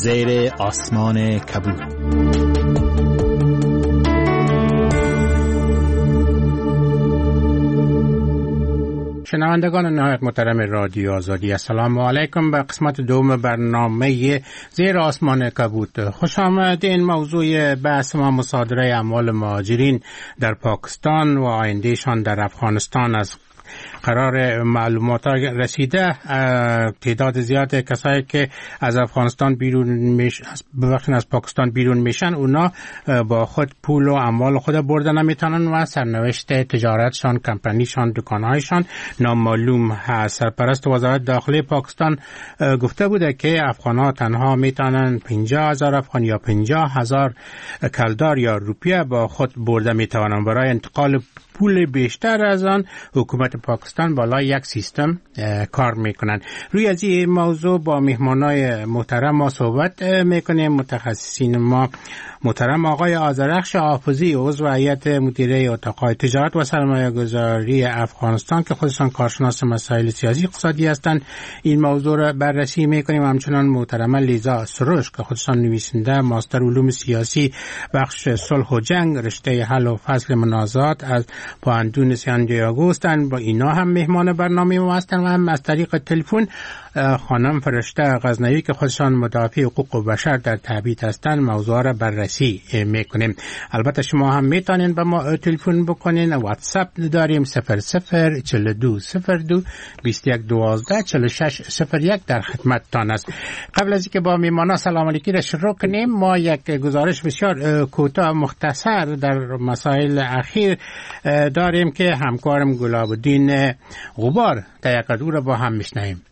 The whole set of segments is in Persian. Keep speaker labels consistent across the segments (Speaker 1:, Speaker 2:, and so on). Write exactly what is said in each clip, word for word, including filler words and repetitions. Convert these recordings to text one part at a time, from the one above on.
Speaker 1: زیر آسمان کبود.
Speaker 2: شنوندگان نهایت محترم رادیو آزادی، السلام علیکم. به قسمت دوم برنامه زیر آسمان کبود خوش آمدین. موضوع بحث ما مصادره اموال مهاجرین در پاکستان و آیندهشان در افغانستان است. قرار معلومات رسیده تعداد زیاد کسایی که از افغانستان بیرون میشن، ببخشید از پاکستان بیرون میشن، اونا با خود پول و اموال خود برده نمیتونن و سرنوشت تجارتشان، کمپانیشان، دکانهایشان نامعلوم هست. سرپرست وزارت داخلی پاکستان گفته بوده که افغانها تنها میتونن پنجاه هزار افغان یا پنجاه هزار کلدار یا روپیه با خود برده میتونن. برای انتقال پول بیشتر از آن حکومت پاکستان بالا یک سیستم کار میکنن. روی از این موضوع با مهمانای محترم ما صحبت میکنیم. متخصصین ما محترم آقای آذرخش حافظی، عضو هیئت مدیره اتاقهای تجارت و سرمایه گذاری افغانستان که خودشان کارشناس مسائل سیاسی اقتصادی هستند، این موضوع را بررسی میکنیم. همچنان محترم لیزا سروش که خودشان نویسنده ماستر علوم سیاسی بخش صلح و جنگ رشته حل و فصل منازعات از پوهنتون سان دیاگو هستند. با اینا هم مهمان برنامه ما هستند و هم از طریق تلفن خانم فرشته غزنوی که خودشان مدافع حقوق و بشر در تبعید هستند موضوع را بررسی میکنیم. البته شما هم میتونین به ما تلفن بکنین. واتساپ داریم صفر صفر چهل و دو صفر دو بیست و یک دوازده چهل و شش صفر یک در خدمتتان است. قبل از اینکه با میهمانا سلام علیکی را شروع کنیم، ما یک گزارش بسیار کوتاه مختصر در مسائل اخیر داریم که همکارم گلاب‌الدین غبار دقیقاً او را با هم میشنویم.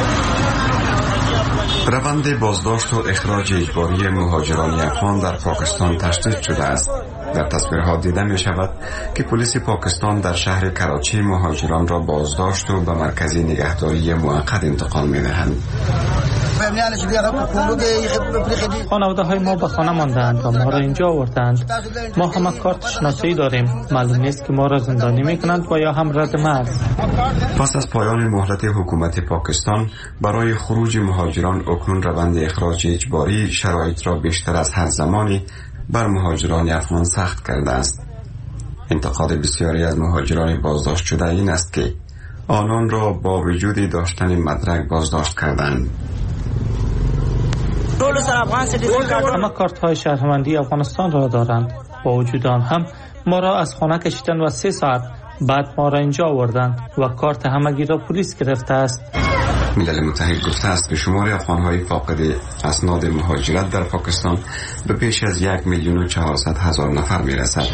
Speaker 3: روند بازداشت و اخراج اجباری مهاجران افغان در پاکستان تشدید شده است. در تصویرها دیده می شود که پلیس پاکستان در شهر کراچی مهاجران را بازداشت و به مرکزی نگهداری موقت انتقال می دهند.
Speaker 4: خانواده های ما به خانه ماندند و ما را اینجا آوردند. ما همه کارت شناسی داریم. معلوم نیست که ما را زندانی می کنند و یا هم رد مرز.
Speaker 3: پس از پایان مهلت حکومت پاکستان برای خروج مهاجران، اکنون روند اخراج اجباری شرایط را بیشتر از هر زمانی بر مهاجران افغان سخت کرده است. انتقاد بسیاری از مهاجران بازداشت شده این است که آنان را با وجود داشتن مدرک بازداشت کردند.
Speaker 4: همه کارت های شهروندی افغانستان را دارند. با وجود آن هم ما را از خانه کشیدن و سه ساعت بعد ما را اینجا آوردند و کارت همگی را پلیس گرفته است.
Speaker 3: ملل متحد گفته است که شمار افغان‌های فاقد اسناد مهاجرت در پاکستان به بیش از یک میلیون و چهارصد هزار نفر میرسد.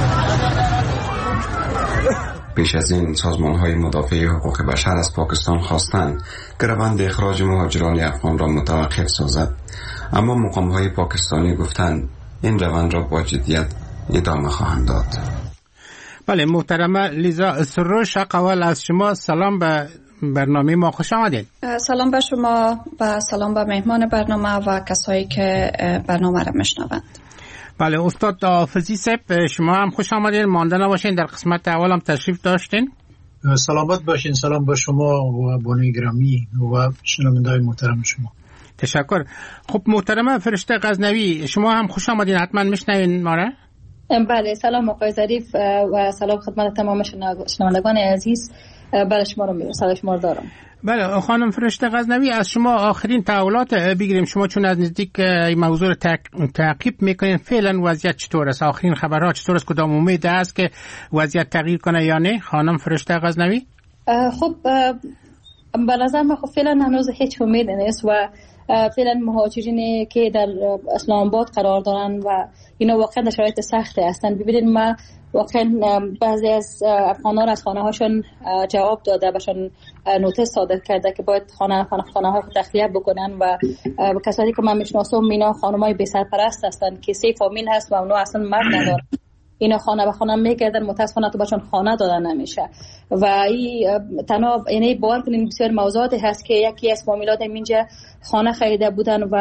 Speaker 3: پیش از این سازمان‌های مدافع حقوق بشر از پاکستان خواستند که روند اخراج مهاجران افغان را متوقف سازد، اما مقام‌های پاکستانی گفتند این روند را با جدیت ادامه خواهند داد.
Speaker 2: بله محترمه لیزا سروش، اول از شما سلام به برنامه ما، خوش آمدید.
Speaker 5: سلام به شما و سلام به مهمان برنامه و کسایی که برنامه را میشنوند.
Speaker 2: بله استاد حافظی صاحب، شما هم خوش آمدید. مانده نباشین، در قسمت اول هم تشریف داشتین.
Speaker 6: سلامت باشین. سلام به شما و بانوی گرامی و شنونده‌های محترم شما.
Speaker 2: تشکر. خب محترمه فرشته غزنوی، شما هم خوش آمدین، حتما میشنوین ما را.
Speaker 5: بله سلام آقای ظریف و سلام خدمت تمام شنوندگان عزیز. بله شما رو میرسم، شما رو دارم.
Speaker 2: بله خانم فرشته غزنوی، از شما آخرین تحولات بگیریم. شما چون از نزدیک این موضوع رو تعقیب میکنین، فعلا وضعیت چطور است؟ آخرین خبرها چطور است؟ کدام امید است که وضعیت تغییر کنه یا نه خانم فرشته غزنوی؟
Speaker 5: خب به نظر من خب فعلا هنوز هیچ امید نیست و فعلا مهاجرینی که در اسلام آباد قرار دارن و اینا واقعا در شرایط سختی هستن. ببینید ما واقعا بعضی از افغانان از خانه هاشون جواب داده، بهشون نوتیس صادر کرده که باید خانه خانه خانه ها تخلیه بکنن و کسایی که من میشناسم اینا خانمای بی سرپرست هستن که سه فامیل هست و اونا اصلا مرد ندارن. اینا خانه به خانه میگردن، متاسفانه تو بچون خانه دادن نمیشه و این تنها یعنی باور کنین بسیار موضوعاتی هست که یکی از فامیلات اینجا خانه خریده بودن و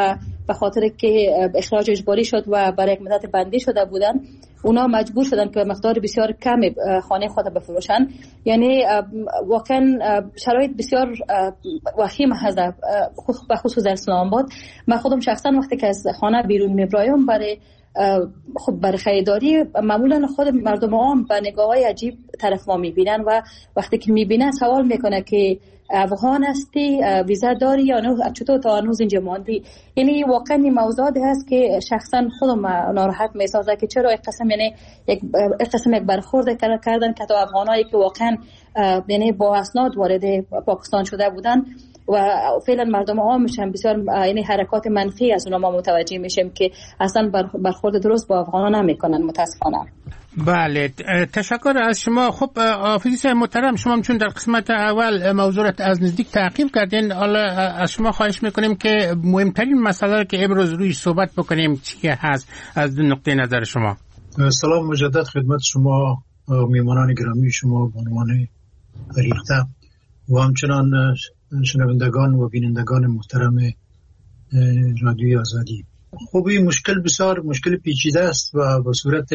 Speaker 5: به خاطر که اخراج اجباری شد و برای یک مدت بندی شده بودن، اونا مجبور شدن که مقدار بسیار کمی خانه خود بفروشن. یعنی واقعا شرایط بسیار وخیم هست به خصوص در اسلام آباد. من خودم شخصا وقتی که از خانه بیرون میبرایم برای خب برای خریداری، معمولا خود مردم عام به نگاه‌های عجیب طرف ما میبینن و وقتی که میبینن سوال میکنه که افغان هستی، ویزا داری یا نه، چطور تا هنوز اینجا ماندی. یعنی واقعا این موضوعی هست که شخصا خودم ناراحت میسازه که چرا یک قسم یعنی یک قسم یک برخورد کردن که تا افغانایی که واقعا یعنی با اسناد وارد پاکستان شده بودن و فعلا مردم عامش هم بسیار یعنی حرکات منفی از اونها ما متوجه میشیم که اصلا برخورد درست با افغانان نمیکنن متاسفانه.
Speaker 2: بله، تشکر از شما. خب آفیس محترم، شما چون در قسمت اول موضوع از نزدیک تعقیب کردین، حالا از شما خواهش میکنیم که مهمترین مسئله که امروز رویش صحبت بکنیم چی هست از نقطه نظر شما؟
Speaker 6: سلام مجدد خدمت شما میهمانان گرامی شما به عنوان فریقته و همچنان شنوندگان و بینندگان محترم رادیوی آزادی. خب این مشکل بسیار مشکل پیچیده است و به صورت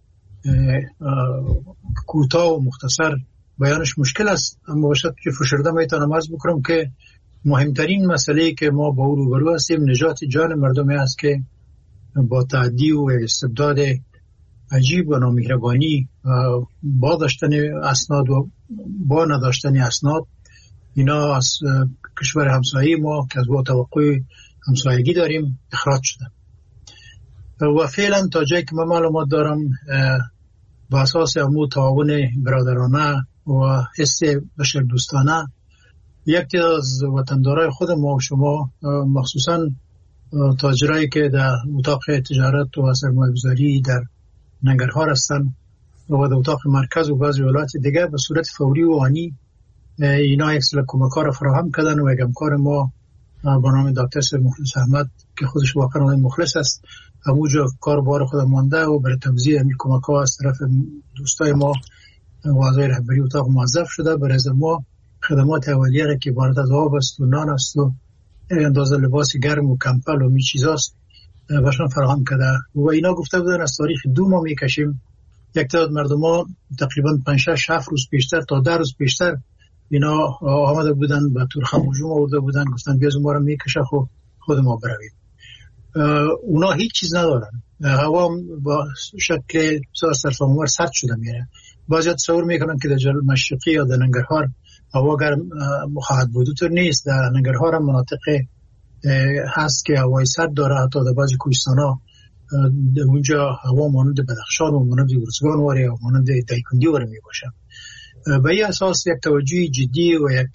Speaker 6: کوتاه و مختصر بیانش مشکل است، اما باشد که فشرده میتونم عرض بکنم که مهمترین مسئله که ما با او روبرو هستیم نجات جان مردمی است که با تعدی و استبداد عجیب و نامهربانی با داشتن اسناد و با نداشتن اسناد اینا از کشور همسایه ما که از با توقع همسایگی داریم اخراج شدن و فعلا تا جایی که من معلومات دارم با اساس امو تعاون برادرانه و حس بشر دوستانه یک از وطندارای خود ما و شما مخصوصا تاجرایی که در اتاق تجارت و سرمایه گذاری در ننگرهار هستن و در اتاق مرکز و بعضی ولایات دیگه به صورت فوری و آنی اینا یک سری کمک‌ها را فراهم کردن و یک همکار ما با نام دکتر سید مخلص احمد که خودش واقعا مخلص است همونجا کار بار خود مانده و برای توزیع این کمک‌ها از طرف دوستای ما و اعضای رهبری اتاق موظف شده برای ما خدمات اولیه را که عبارت از آب است و نان است و اندازه لباس گرم و کمپل و می چیزاست باشن فراهم کرده و اینا گفته بودن از تاریخ دو ماه میکشیم. یک تعداد مردم ها تقریبا پنج شش هفت روز پیشتر تا ده روز پیشتر اینا آمده بودن به تورخم هجوم آورده بودن، گفتن بیا ما رو میکشه خب خود ما برویم. اونا هیچ چیز ندارن، هوا با شکل بسیار سرفامور سرد شده میره. بعضی تصور میکنن که در جنوب مشرقی یا در ننگرهار هوا گرم خواهد بود، تو نیست. در ننگرهار هم مناطق هست که هوای سرد داره، حتی در بعضی کوهستان‌ها اونجا هوا مانند بدخشان و مانند ارزگان واره و مانند دایکنی واره می باشه. به این اساس یک توجه جدی و یک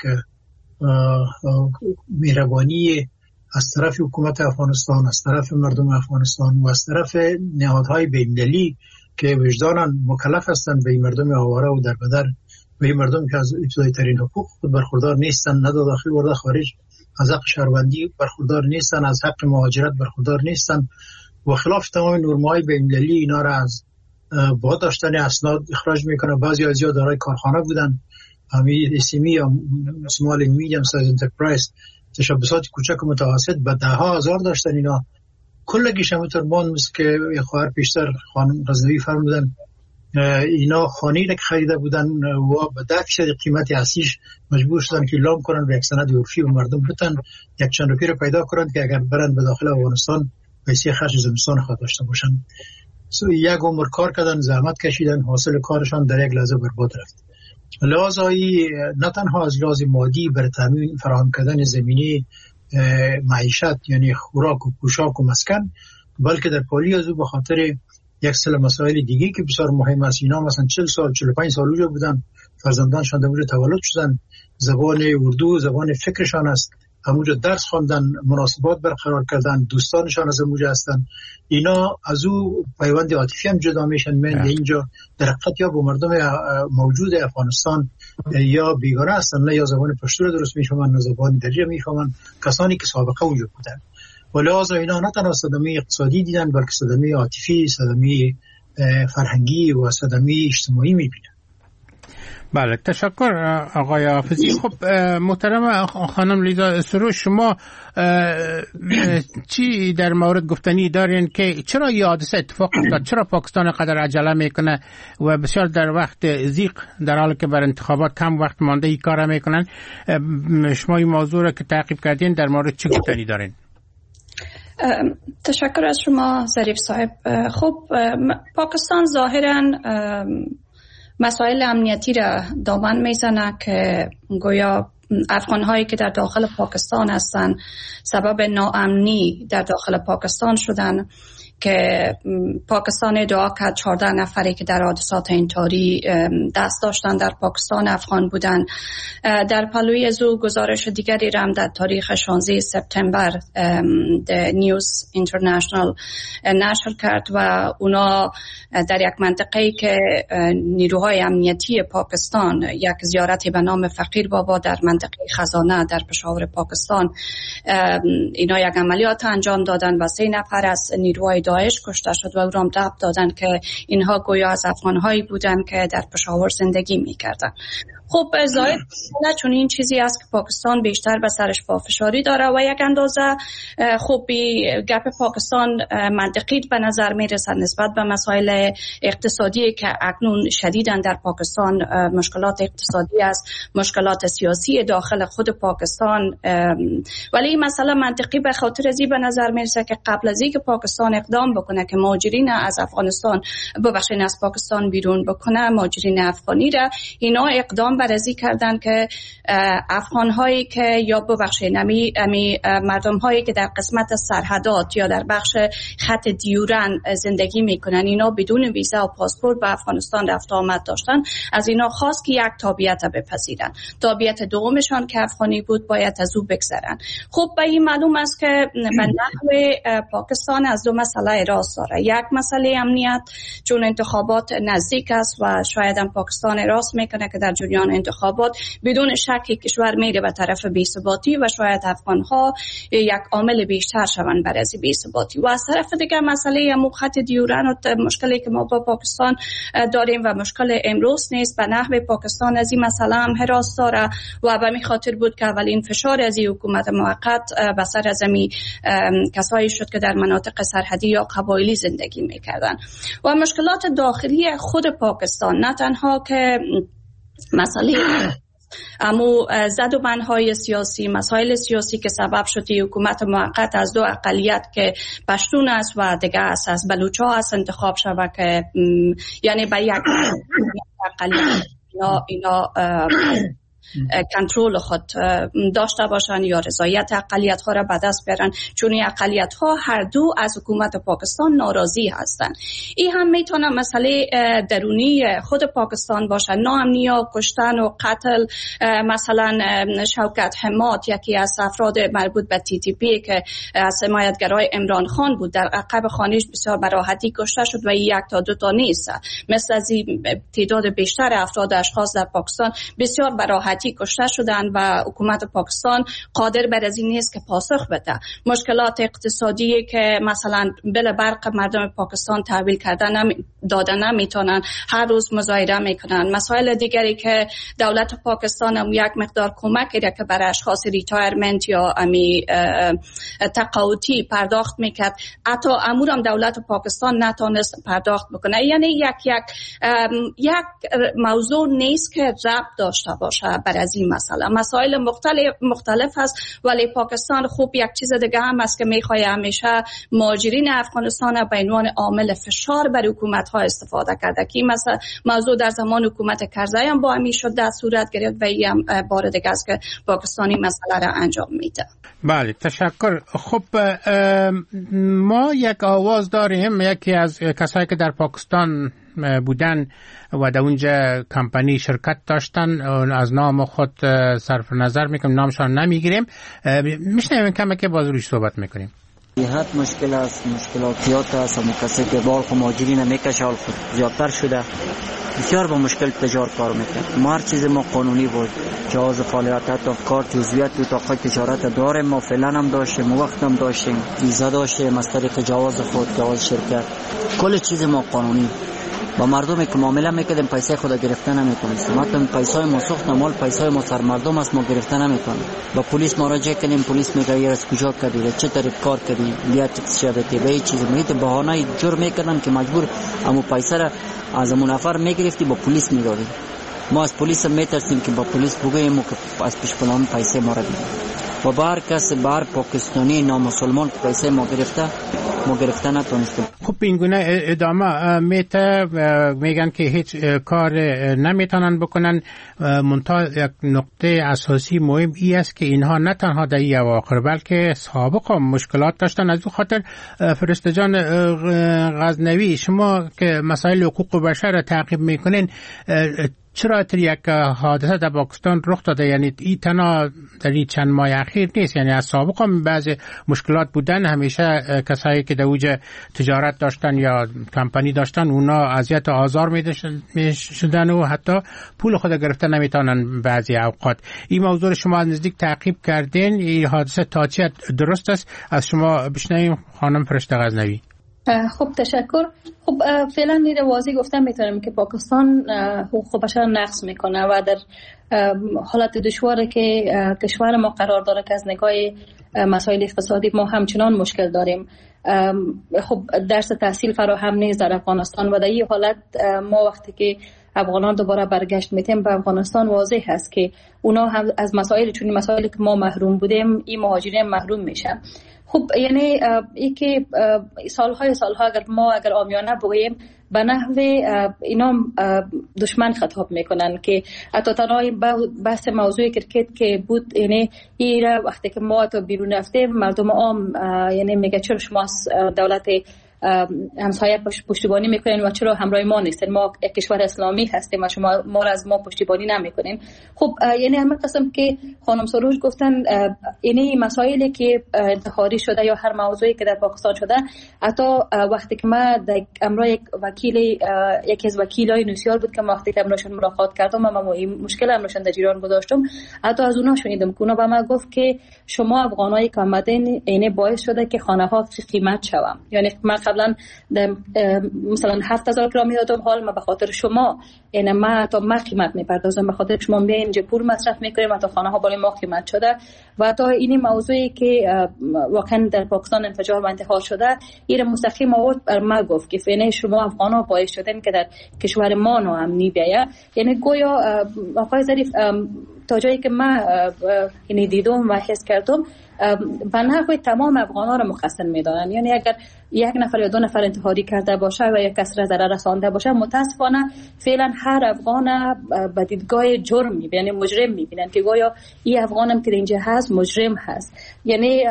Speaker 6: مهربانی از طرف حکومت افغانستان، از طرف مردم افغانستان و از طرف نهادهای بین‌المللی که وجداناً مکلف هستند به این مردم آواره و در بدر به این مردم که از ابتدایی ترین حقوق خود برخوردار نیستن، نه داخل و نه خارج، از حق شهروندی برخوردار نیستن، از حق مهاجرت برخوردار نیستن و خلاف تمام نرم‌های بین‌المللی اینا را از با داشتن اسناد اخراج میکنه. بعضی از اینا دارای کارخانه بودن، همین اسمی یا اسمال میدیم سایز انترپرایز، تشبثات کوچک و متوسط به ده ها هزار داشتن. اینا کلگیش همونطور باند مثل که یه خواهر پیشتر خانم غزنوی فرمودن اینا خانه‌ای که خریده بودن و به ده فیصد قیمت اصلیش مجبور شدن که اعلام کنن به یک سند عرفی و مردم بتن یک چند روپیه رو پیدا کنن که اگر برن به داخل افغانستان پیسه خرج زمستان خواهد داشته باشن. یک عمر کار کردن، زحمت کشیدن، حاصل کارشان در یک لحظه برباد رفت. لحاظی نه تنها از لحاظ مادی برای تامین فراهم کردن زمینی معیشت یعنی خوراک و پوشاک و مسکن، بلکه در پالی از او به خاطر یک سری مسائل دیگه که بسیار مهم است. اینا مثلا چهل سال چهل و پنج سال اونجا بودن، فرزندانشان در اونجا تولد شدن، زبان اردو زبان فکرشان است، همونجا درس خواندن، مناسبات برقرار کردن، دوستانشان از اونجا هستن. اینا از او پیوند عاطفی هم جدا میشن. من اینجا در حقیقت یا با مردم موجود افغانستان یا بیگانه هستن، نه یا زبان پشتو رو درست میفهمن نه زبان درجه میفهمن، کسانی که سابقه اونجا بودن. ولهذا اینا نه تنها صدمه اقتصادی دیدن بلکه صدمه عاطفی، صدمه فرهنگی و صدمه اجتماعی میبینن.
Speaker 2: بله تشکر آقای حافظی. خب محترم خانم لیزا سروش، شما چی در مورد گفتنی دارین که چرا این حادثه اتفاق افتاد؟ چرا پاکستان قدر عجله میکنه و بسیار در وقت ضیق در حالی که بر انتخابات کم وقت مانده این کار میکنن؟ شما این موضوع را که تعقیب کردین در مورد چی گفتنی دارین؟
Speaker 7: تشکر از شما ظریف صاحب. خب پاکستان ظاهراً مسائل امنیتی را دامن میزنه که گویا افغان‌هایی که در داخل پاکستان هستند سبب ناامنی در داخل پاکستان شدن که پاکستان دعا کرد چهارده نفری که در حادثات انتحاری دست داشتن در پاکستان افغان بودن. در پلوی از او گزارش دیگری را هم در تاریخ شانزده سپتامبر نیوز اینترنشنال نشر کرد و اونا در یک منطقه‌ای که نیروهای امنیتی پاکستان یک زیارتی به نام فقیر بابا در منطقه خزانه در پشاور پاکستان، اینا یک عملیات انجام دادن و سه نفر از نیروهای داعش کشته شد و او را ربط دادن که اینها گویا از افغان‌هایی بودن که در پشاور زندگی می‌کردن. خب ظاهر چون این چیزی است که پاکستان بیشتر به سرش پافشاری داره و یک اندازه خب گپ پاکستان منطقی به نظر میرسد نسبت به مسائل اقتصادی که اکنون شدیداً در پاکستان مشکلات اقتصادی است، مشکلات سیاسی داخل خود پاکستان، ولی این مسئله منطقی به خاطر ازی به نظر میرسه که قبل از اینکه پاکستان اقدام بکنه که مهاجرین از افغانستان ببخشید از پاکستان بیرون بکنه، مهاجرین افغانی را اینا اقدام بررسی کردن که افغان هایی که یا ببخشید امی, امی مردم هایی که در قسمت سرحدات یا در بخش خط دیورن زندگی میکنن اینا بدون ویزا و پاسپورت به افغانستان رفت آمد داشتن، از اینا خواست که یک تابعیت بپذیرن. تابعیت دومشان که افغانی بود باید از او بگذرن. خب به این معلوم است که به نحو پاکستان از دو مسئله راست داره. یک مسئله امنیت، چون انتخابات نزدیک است و شاید هم پاکستان راست میکنه که در جریان انتخابات بدون شک کشور میره به طرف بی‌ثباتی و شاید افغان‌ها یک عامل بیشتر شوند برای از بی‌ثباتی. و از طرف دیگه مسئله امو خط دیورن و مشکلی که ما با پاکستان داریم و مشکل امروز نیست، به نحو پاکستان از این مسئله هم حراس داره و به می خاطر بود که اولین فشار از این حکومت موقت به سر از می کسایی شد که در مناطق سرحدی یا قبایلی زندگی میکردن. و مشکلات داخلی خود پاکستان نه تنها که مسئله امو زد و بندهای سیاسی، مسائل سیاسی که سبب شده حکومت موقت از دو اقلیت که پشتون است و دیگه است از بلوچا است انتخاب شود که یعنی به یک اقلیت اینا, اینا کنترل خود داشته باشن یا رضایت اقلیت ها را به دست بیارن، چون این اقلیت ها هر دو از حکومت پاکستان ناراضی هستند. این هم میتونه مسئله درونی خود پاکستان باشه، ناامنی و کشتن و قتل. مثلا شوکت حماد یکی از افراد مربوط به تی تی پی که از حمایتگرای عمران خان بود در عقب خانه‌اش بسیار به راحتی کشته شد و این یک تا دو تا نیست، مثل از تعداد بیشتر افراد اشخاص در پاکستان بسیار به راحتی کشته شدن و حکومت پاکستان قادر بر از این نیست که پاسخ بده. مشکلات اقتصادی که مثلا بل برق مردم پاکستان تحویل کردن نمی دادن نمیتونن، هر روز مظاهره میکنن. مسائل دیگری که دولت پاکستان هم یک مقدار کمکی را که برای اشخاص ریتایرمنت یا امی تقاعدی پرداخت میکرد، حتی امورم دولت پاکستان نتونست پرداخت بکنه. یعنی یک یک یک موضوع نیست که ربط داشته باشه بر از این مسئله. مسائل مختلف مختلف هست، ولی پاکستان خوب یک چیز دیگه هم است که میخواد همیشه مهاجرین افغانستان به عنوان عامل فشار بر حکومت ها استفاده کرده که مثلا موضوع در زمان حکومت کرزی هم با همین شده صورت گرفت و این هم بار دیگه است که پاکستانی مسئله را انجام میده.
Speaker 2: بله تشکر. خب ما یک آواز داریم، یکی از کسایی که در پاکستان بودن و در اونجا کمپانی شرکت داشتن، از نام خود صرف نظر میکنیم، نامشان نمیگیریم، میشنیم کمی که باز روش صحبت میکنیم.
Speaker 8: حد مشکل است، مشکلاتیات است، و کسی که بال خو مهاجرین میکشه حال خود زیادتر شده، بسیار با مشکل تجار کار میکنه. ما هر چیز ما قانونی بود، جواز فعالیت تا کار جزئیات تو تاقای تجارت داریم، ما فعلا هم داشتیم، وقت هم داشتیم، ویزا داشتیم از طریق جواز خود، جواز شرکت، کل چیز ما قانونی. با مردمی که معامله میکردیم پیسه خود گرفته نمیکنیم. حتی پیسای ما سوخت مال پیسای ما سر مردم است، ما گرفته نمیکنیم. با پلیس مراجعه کردیم، پلیس میگه یه از کجا کردی، چه طریق کار کردی، بیا تکس شده به هیچ چیز میت بهانه جور میکردن که مجبور امو پیسه را از امو نفر میگرفتی با پلیس میدادی. ما از پلیس میترسیم که با پلیس بگوییم که از پیش پلان پیسه ما را بدیم. و بار کس بار پاکستانی نامسلمان پیسه ما گرفته ما گرفته نتونستیم.
Speaker 2: خب این گونه ادامه میته میگن که هیچ کار نمیتونن بکنن. منتها یک نقطه اساسی مهم ای است که اینها نه تنها در این اواخر بلکه سابق هم مشکلات داشتن. از اون خاطر فرشته جان غزنوی، شما که مسائل حقوق بشر را تعقیب میکنین، چرا تر یک حادثه در پاکستان رخ داده؟ یعنی این تنها در این چند ماه اخیر نیست، یعنی از سابق هم بعض مشکلات بودن. همیشه کسایی که در اوج تجارت داشتن یا کمپانی داشتن اونا اذیت و آزار می شدن و حتی پول خود گرفته نمیتونن بعضی اوقات. این موضوع شما از نزدیک تعقیب کردین، این حادثه تا چه درست است؟ از شما بشنویم خانم فرشته غزنوی.
Speaker 5: خب تشکر. خب فعلا نیره واضح گفتم میتونم که پاکستان حقوق بشر نقض میکنه و در حالت دشواره که کشور ما قرار داره که از نگاه مسائل اقتصادی ما همچنان مشکل داریم. خب درس تحصیل فراهم نیست در افغانستان و در این حالت ما وقتی که افغانان دوباره برگشت میتیم به افغانستان واضح هست که اونا هم از مسائل چون مسائلی که ما محروم بودیم این مهاجرین محروم میشن. خب یعنی ای که سالهای سالها اگر ما اگر عامیانه بگوییم به نحو اینا دشمن خطاب میکنن که حتی تنها بحث موضوع کرکت که بود، یعنی ایره وقتی که ما تو بیرون رفتیم مردم عام یعنی میگه چرا شما دولت همسایه پشتیبانی میکنین و چرا همراه ما نیستین؟ ما یک کشور اسلامی هستیم و شما ما را از ما پشتیبانی نمیکنین. خب یعنی همه قسم که خانم سروش گفتن، یعنی مسائلی که انتحاری شده یا هر موضوعی که در پاکستان شده، حتی وقتی که ما در امرای یک وکیل یکی از وکیلای نوسیار بود که ما وقتی که امراشون ملاقات کردم و ما این مشکل امراشون در جریان گذاشتم، حتی از اونها شنیدم که اونا به ما گفت که شما افغانایی که آمدین اینه باعث شده که خانه ها قیمت شوم. یعنی ما قبلا مثلا هفت هزار گرم میدادم، حال ما به خاطر شما یعنی ما تا ما قیمت میپردازم، به خاطر شما میاین اینجا پول مصرف میکنیم و تا خانه ها برای ما قیمت شده. و تا این موضوعی که واقعا در پاکستان انفجار و انتحار شده، این مستقیم آورد بر ما گفت که فعلا شما افغان ها باعث شدن که در کشور ما ناامنی بیاید. یعنی گویا آقای ظریف تا جایی که من یعنی دیدم و حس کردم به نحوی تمام افغان ها را مقصر میدانن. یعنی اگر یک نفر یا دو نفر انتحاری کرده باشه و یک کس را ضرر رسانده باشه، متاسفانه فعلا هر افغان به دیدگاه جرم میبینن، یعنی مجرم میبینن که گویا این افغانم که اینجا هست مجرم هست. یعنی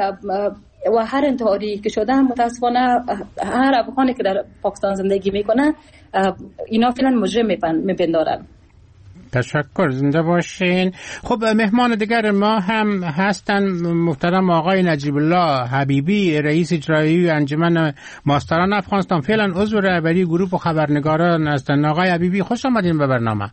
Speaker 5: و هر انتحاری که شده متاسفانه هر افغانی که در پاکستان زندگی میکنه اینا فعلا مجرم میپندارن.
Speaker 2: تشکر، زنده باشین. خب مهمان دیگر ما هم هستن محترم آقای نجیب الله حبیبی، رئیس اجرایی انجمن ماستران افغانستان، فعلا عضو رهبری گروه خبرنگاران هستند. آقای حبیبی خوش آمدین به برنامه.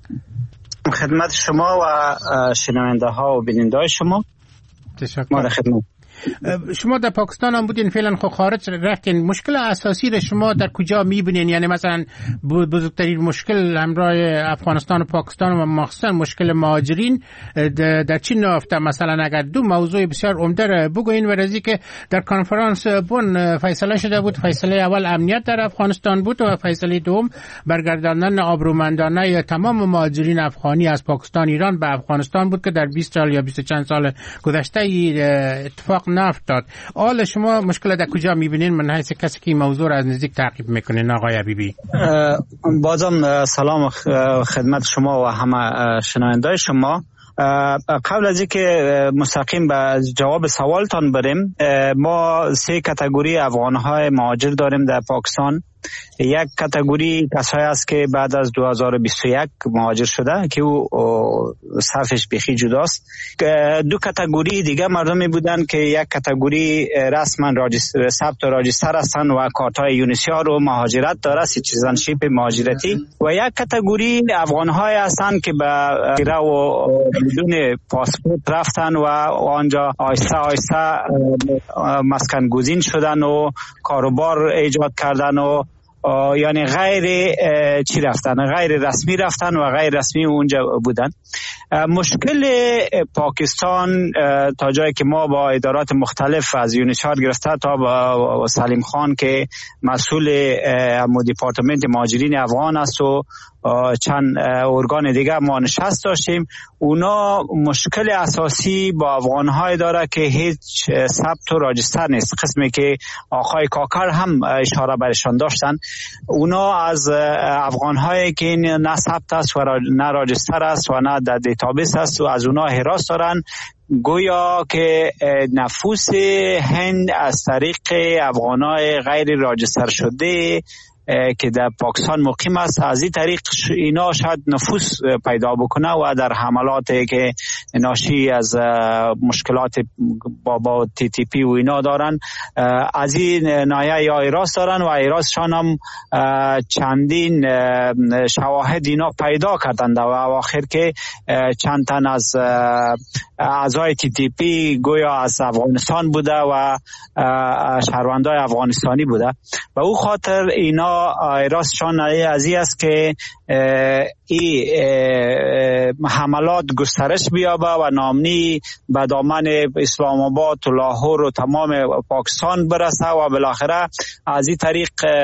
Speaker 9: خدمت شما و شنونده ها و بیننده های شما.
Speaker 2: تشکر.
Speaker 9: ما خدمت
Speaker 2: شما در پاکستان هم بودین، فعلا خب خارج رفتین. مشکل اساسی رو شما در کجا میبینین؟ یعنی مثلا بزرگترین مشکل همراه افغانستان و پاکستان و مخصوصا مشکل مهاجرین در چی نافته؟ مثلا اگر دو موضوع بسیار عمده رو بگوین. ورزی که در کنفرانس بن فیصله شده بود، فیصله اول امنیت در افغانستان بود و فیصله دوم برگرداندن آبرومندانه تمام مهاجرین افغانی از پاکستان ایران به افغانستان بود که در بیست سال یا بیست و چند سال گذشته اتفاق نافتاد. حال شما مشکل در کجا میبینین؟ من حیث کسی که این موضوع را از نزدیک تعقیب میکنین آقای حبیبی.
Speaker 9: بازم سلام خدمت شما و همه شنونده‌های شما. قبل از اینکه مستقیم به جواب سوالتان بریم، ما سه کاتگوری افغان‌های مهاجر داریم در پاکستان. یک کاتگوری کسایی است که بعد از دو هزار و بیست و یک مهاجر شده که او صرفش بیخی جداست. دو کاتگوری دیگه مردمی بودن که یک کاتگوری رسما ثبت و راجستر هستن و کارت‌های یونیسیار و مهاجرت داره، سیتیزنشیپ مهاجرتی، و یک کاتگوری افغان‌های هستن که به غیر و بدون پاسپورت رفتن و آنجا آهسته آهسته مسکن گزین شدن و کاروبار ایجاد کردن و یعنی غیر چی رفتن، غیر رسمی رفتن و غیر رسمی اونجا بودن. مشکل پاکستان تا جایی که ما با ادارات مختلف از یونیچار گرفته تا با سلیم خان که مسئول دیپارتمنت مهاجرین افغان است و چند ارگان دیگه ما نشست داشتیم، اونا مشکل اساسی با افغان‌های داره که هیچ ثبت و راجستر نیست. قسمی که آقای کاکر هم اشاره برشان داشتن، اونا از افغان‌هایی که نه ثبت است و نه راجستر است و نه در دیتابیس است و از اونا حراس دارن، گویا که نفوس هند از طریق افغان‌های غیر راجستر شده که در پاکستان مقیم است از این طریق اینا شاید نفوذ پیدا بکنه و در حملاتی که ناشی از مشکلات با با تی تی پی و اینا دارن از این نایه یا ایراس دارن و ایراسشان هم چندین شواهد اینا پیدا کردند و آخر که چند تن از اعضای تی تی پی گویا از افغانستان بوده و شهروندای افغانستانی بوده و او خاطر اینا ایراسشان از این است که این حملات گسترش بیابه و نامنی به دامن اسلام آباد و لاهور و تمام پاکستان برسه و بالاخره از این طریق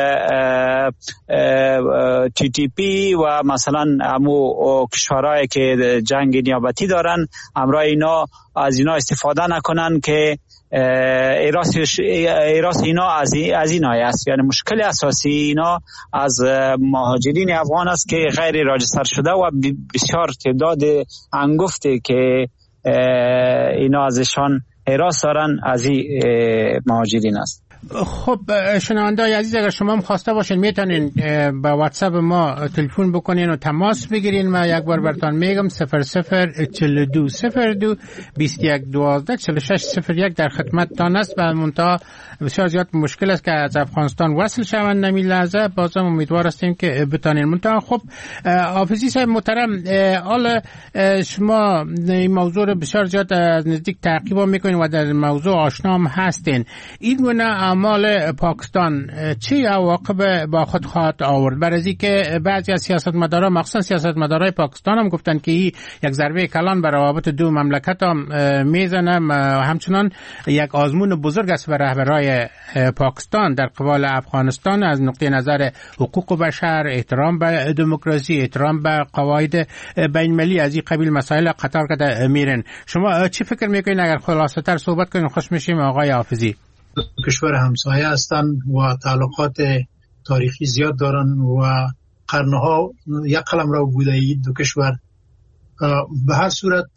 Speaker 9: تی تی پی و مثلا امو کشورهایی که جنگ نیابتی دارن همراه اینا از اینا استفاده نکنن که ایراس ایراس اینا از از این است. یعنی مشکل اساسی اینا از مهاجرین افغان است که غیر راجستر شده و بسیار تعداد انگفته که اینا ازشان ایراس دارن از این مهاجرین است.
Speaker 2: خب شنونده‌های عزیز، اگر شما هم خواسته باشین میتونین با واتساپ ما تلفن بکنین و تماس بگیرین. ما یک بار براتون میگم صفر صفر چهل و دو صفر دو بیست و یک دوازده چهل و شش صفر یک در خدمتتان است و منتها بسیار زیاد مشکل است که از افغانستان وصل شوند نمی لحظه. بازم امیدوار هستیم که بتونین. منتها خب حافظی صاحب محترم، حالا شما این موضوع رو بسیار زیاد از نزدیک تعقیب میکنین و در موضوع آشنا هم هستین. این گونه اعمال پاکستان چه عواقب با خود خواهد آورد؟ برای که بعضی از سیاستمداران مخصوصا سیاستمدارای پاکستان هم گفتن که این یک ضربه کلان بر روابط دو مملکت هم میزنه و همچنان یک آزمون بزرگ است بر رهبرای پاکستان در قبال افغانستان از نقطه نظر حقوق بشر، احترام به دموکراسی، احترام به قواعد بین المللی، از این قبیل مسائل قطار کرده میرن. شما چی فکر میکنین؟ اگر خلاصه تر صحبت کنین خوش میشیم. آقای حافظی.
Speaker 6: کشور همسایه هستند و تعلقات تاریخی زیاد دارن و قرنها یک قلم رو بوده اید دو کشور. به هر صورت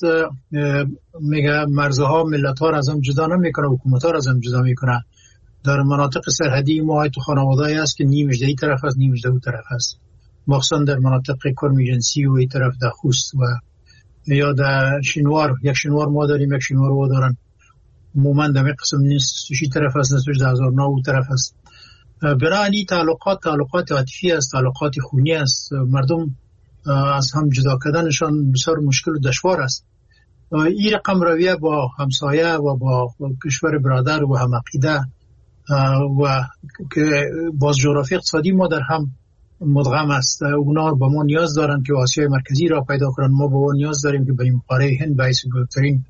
Speaker 6: میگه مرزها ملت ها را از هم جدا نمیکنه، حکومت ها را از هم جدا میکنه. در مناطق سرحدی ما تو خانواده‌ای است که نیمش این طرف است نیمش اون طرف است، مخصوصا در مناطق کرم جنسی و این طرف در خوست و یا در شینوار. یک شینوار ما داریم، یک شینوار و دارن. عموما در قسم نیست سوشی طرف است، نسوش در هزار نه او طرف است. برای تعلقات تعلقات عاطفی است، تعلقات خونی است. مردم از هم جدا کردنشان بسیار مشکل و دشوار است. این رقم رویه با همسایه و با کشور برادر و هم عقیده و که باز جغرافی اقتصادی ما در هم مدغم است. اونا با ما نیاز دارن که آسیای مرکزی را پیدا کنن، ما با ما نیاز داریم که بریم قاره هند باعث بزرگترین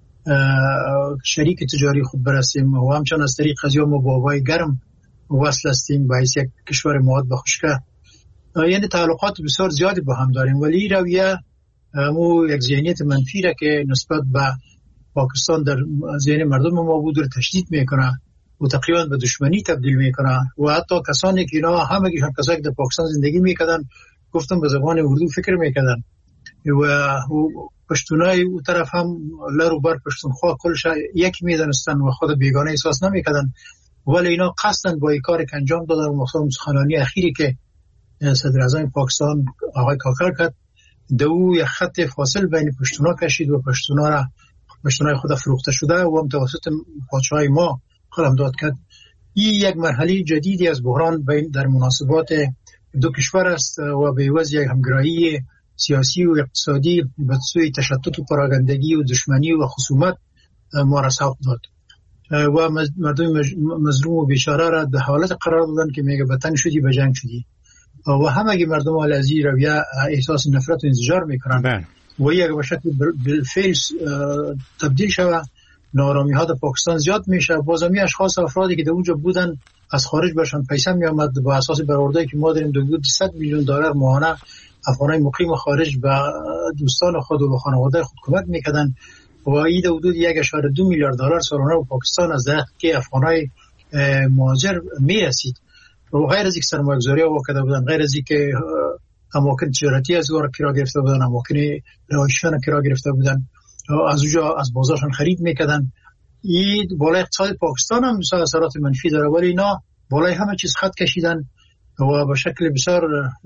Speaker 6: شریک تجاری خود برسیم و همچنان از طریق قضیه ما با هوای گرم وصل هستیم باعث یک کشور مواد به خشکی. یعنی تعلقات بسیار زیادی با هم داریم، ولی رویه مو یک ذهنیت منفی را که نسبت به پاکستان در ذهن مردم ما بود رو تشدید میکنه و تقریبا به دشمنی تبدیل میکنه و حتی کسانی که اینا همگیشان کسایی که در پاکستان زندگی میکردن گفتم به زبان اردو فکر میکردن و پشتونای او طرف هم لرو بر پشتونخوا کلش یک میدانستن و خود بیگانه احساس نمیکردن، ولی اینا قصدن با این کار که انجام دادن. مخصوصا سخنرانی اخیری که صدر اعظم پاکستان آقای کاکر کرد، دو یک خط فاصل بین پشتونا کشید و پشتونا را پشتونای خود فروخته شده و هم توسط پادشاهی ما قلمداد کرد. این یک مرحله جدیدی از بحران بین در مناسبات دو کشور است و به عوض یک همگرایی سیاسی و اقتصادی به سوی تشتت و پراگندگی و دشمنی و خصومت ما را سوق داد. و مردم مظلوم و بیچاره را در حالت قرار دادن که میگه وطن شدی به جنگ شدی و همه مردم اهل از این رویه احساس نفرت و انزجار میکنن و یک به شکل بالفعل تبدیل شوه. نارامی ها در پاکستان زیاد میشه. بازمی اشخاص افرادی که در اونجا بودن از خارج برشان پیسه می آمد با اساس برآورده‌ای که ما داریم حدود صد میلیون دلار ماهانه افغانای مقیم خارج به دوستان خود و به خانواده خود کمک میکردن و این حدود یک و دو میلیارد دلار سالانه به پاکستان از که افغانای مهاجر میرسید و غیر از اینکه سرمایه‌گذاری ها کرده بودن، غیر از اینکه اماکن تجارتی از اونها کرا گرفته بودن، اماکن رهایشیان کرا گرفته بودن، از اونجا از بازارشان خرید میکردن. این بالای اقتصاد پاکستان هم بسیار اثرات منفی داره، ولی اینا بالای همه چیز خط کشیدن و به شکل بسیار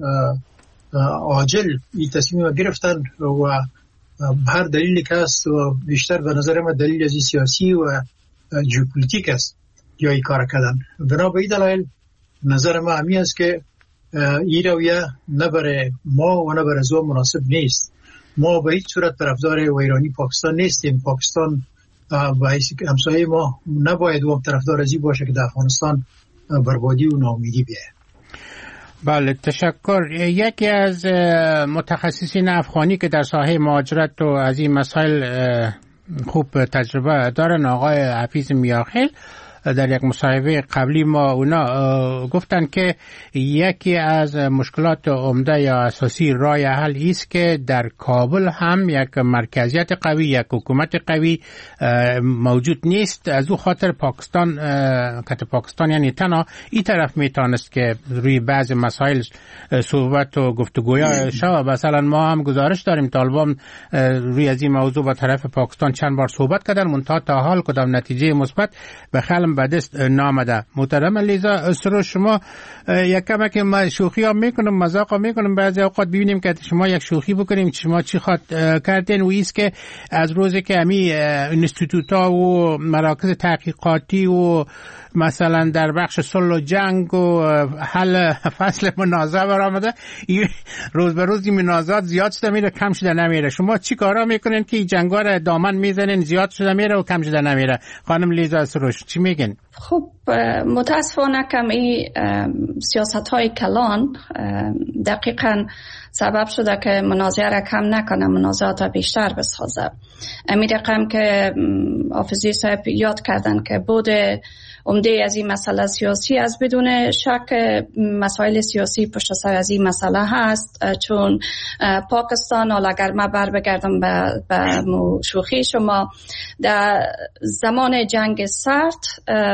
Speaker 6: عاجل این تصمیم رو گرفتن و هر دلیلی که است و بیشتر به نظر من دلیل از سیاسی و ژئوپلیتیک است یا این کار کردن. بنا به این دلایل نظر من همی است که این رویه نه برای ما و نه برای زو مناسب نیست. ما به هیچ صورت طرفدار ویرانی پاکستان نیستیم. پاکستان و همسایه ما نباید و طرفدار ازی باشه که در افغانستان بربادی و ناامیدی بیاید.
Speaker 2: بله، تشکر. یکی از متخصصین افغانی که در ساحه مهاجرت و از این مسائل خوب تجربه دارن، آقای حفیظ میاخیل، در یک مصاحبه قبلی ما اونا گفتن که یکی از مشکلات عمده یا اساسی راه حل است که در کابل هم یک مرکزیت قوی، یک حکومت قوی موجود نیست. از او خاطر پاکستان که پاکستان یعنی تنها این طرف میتونست که روی بعض مسائل صحبت و گفتگویا شود. مثلا ما هم گزارش داریم طالبان روی از این موضوع با طرف پاکستان چند بار صحبت کردن، منتها تا حال کدام نتیجه مثبت به خلم به دست نامده. محترم لیزا سروش، شما یک کمک ما شوخی ها میکنم، مذاق ها میکنم، بعضی اوقات ببینیم که شما یک شوخی بکنیم شما چی خواد کردین و ایست که از روزی که همی انستیتوت ها و مراکز تحقیقاتی و مثلا در بخش صلح و جنگ و حل فصل منازعه برآمده، روز به روز این منازعات زیاد شده میره کم شده نمیره. شما چی کارا میکنین که جنگا رو دامن میزنین زیاد شده میره و کم شده نمیره؟ خانم لیزا سروش چی میگن؟
Speaker 7: خب متاسفانه کم این سیاست های کلان دقیقاً سبب شده که منازعه را کم نکنه، منازعات را بیشتر بسازه. امی رقم که حافظی صاحب یاد کردن که بود عمده از این مسئله سیاسی از بدون شک مسائل سیاسی پشت سر از این مسئله هست، چون پاکستان، حالا اگر من بر بگردم به, به شوخی شما، در زمان جنگ سرد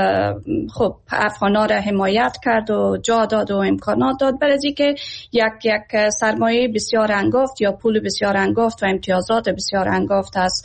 Speaker 7: خب افغانا را حمایت کرد و جا داد و امکانات داد برای اینکه یک یک سرمایه بسیار انگفت یا پول بسیار انگفت و امتیازات بسیار انگفت از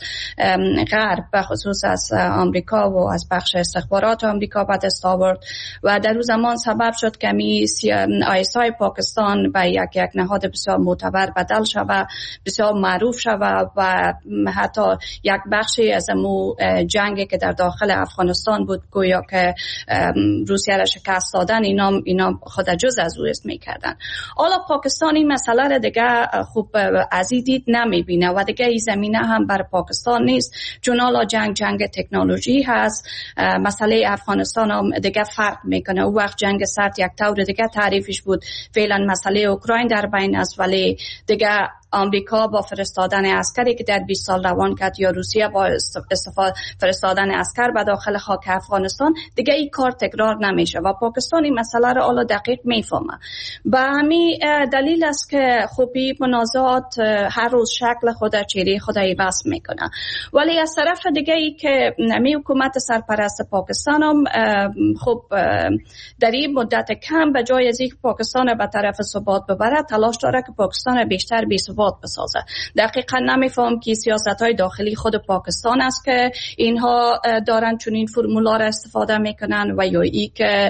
Speaker 7: غرب به خصوص از آمریکا و از بخش استخبارات آمریکا به دست آورد و در اون زمان سبب شد که می آی اس آی پاکستان به یک یک نهاد بسیار معتبر بدل شود، بسیار معروف شود و حتی یک بخشی از مو جنگی که در داخل افغانستان بود گویا که روسیه را شکست دادن، اینا اینا خود جز از او است میکردن. حالا پاکستان این مسئله را دیگه خوب از این دید نمیبینه و دیگه این زمینه هم بر پاکستان نیست، چون حالا جنگ جنگ تکنولوژی هست. مسئله افغانستان هم دیگه فرق میکنه. او وقت جنگ سرد یک طور دیگه تعریفش بود، فعلا مسئله اوکراین در بین است، ولی دیگه آمریکا با فرستادن عسکری که در بیست سال روان کرد یا روسیه با استفاده فرستادن عسکر به داخل خاک افغانستان، دیگه این کار تکرار نمیشه و پاکستان این مسئله رو حالا دقیق میفهمه. به همین دلیل است که خوبی منازعات هر روز شکل خود چهره خود عوض میکنه. ولی از طرف دیگه ای که نمی حکومت سرپرست پاکستان هم خب در این مدت کم به جای از اینکه پاکستان به طرف ثبات ببره، تلاش داره که پاکستان بیشتر بی ثبات بسازه. دقیقاً نمیفهم که سیاست‌های داخلی خود پاکستان است که اینها دارن چون این فرمولا را استفاده میکنن و یا ای که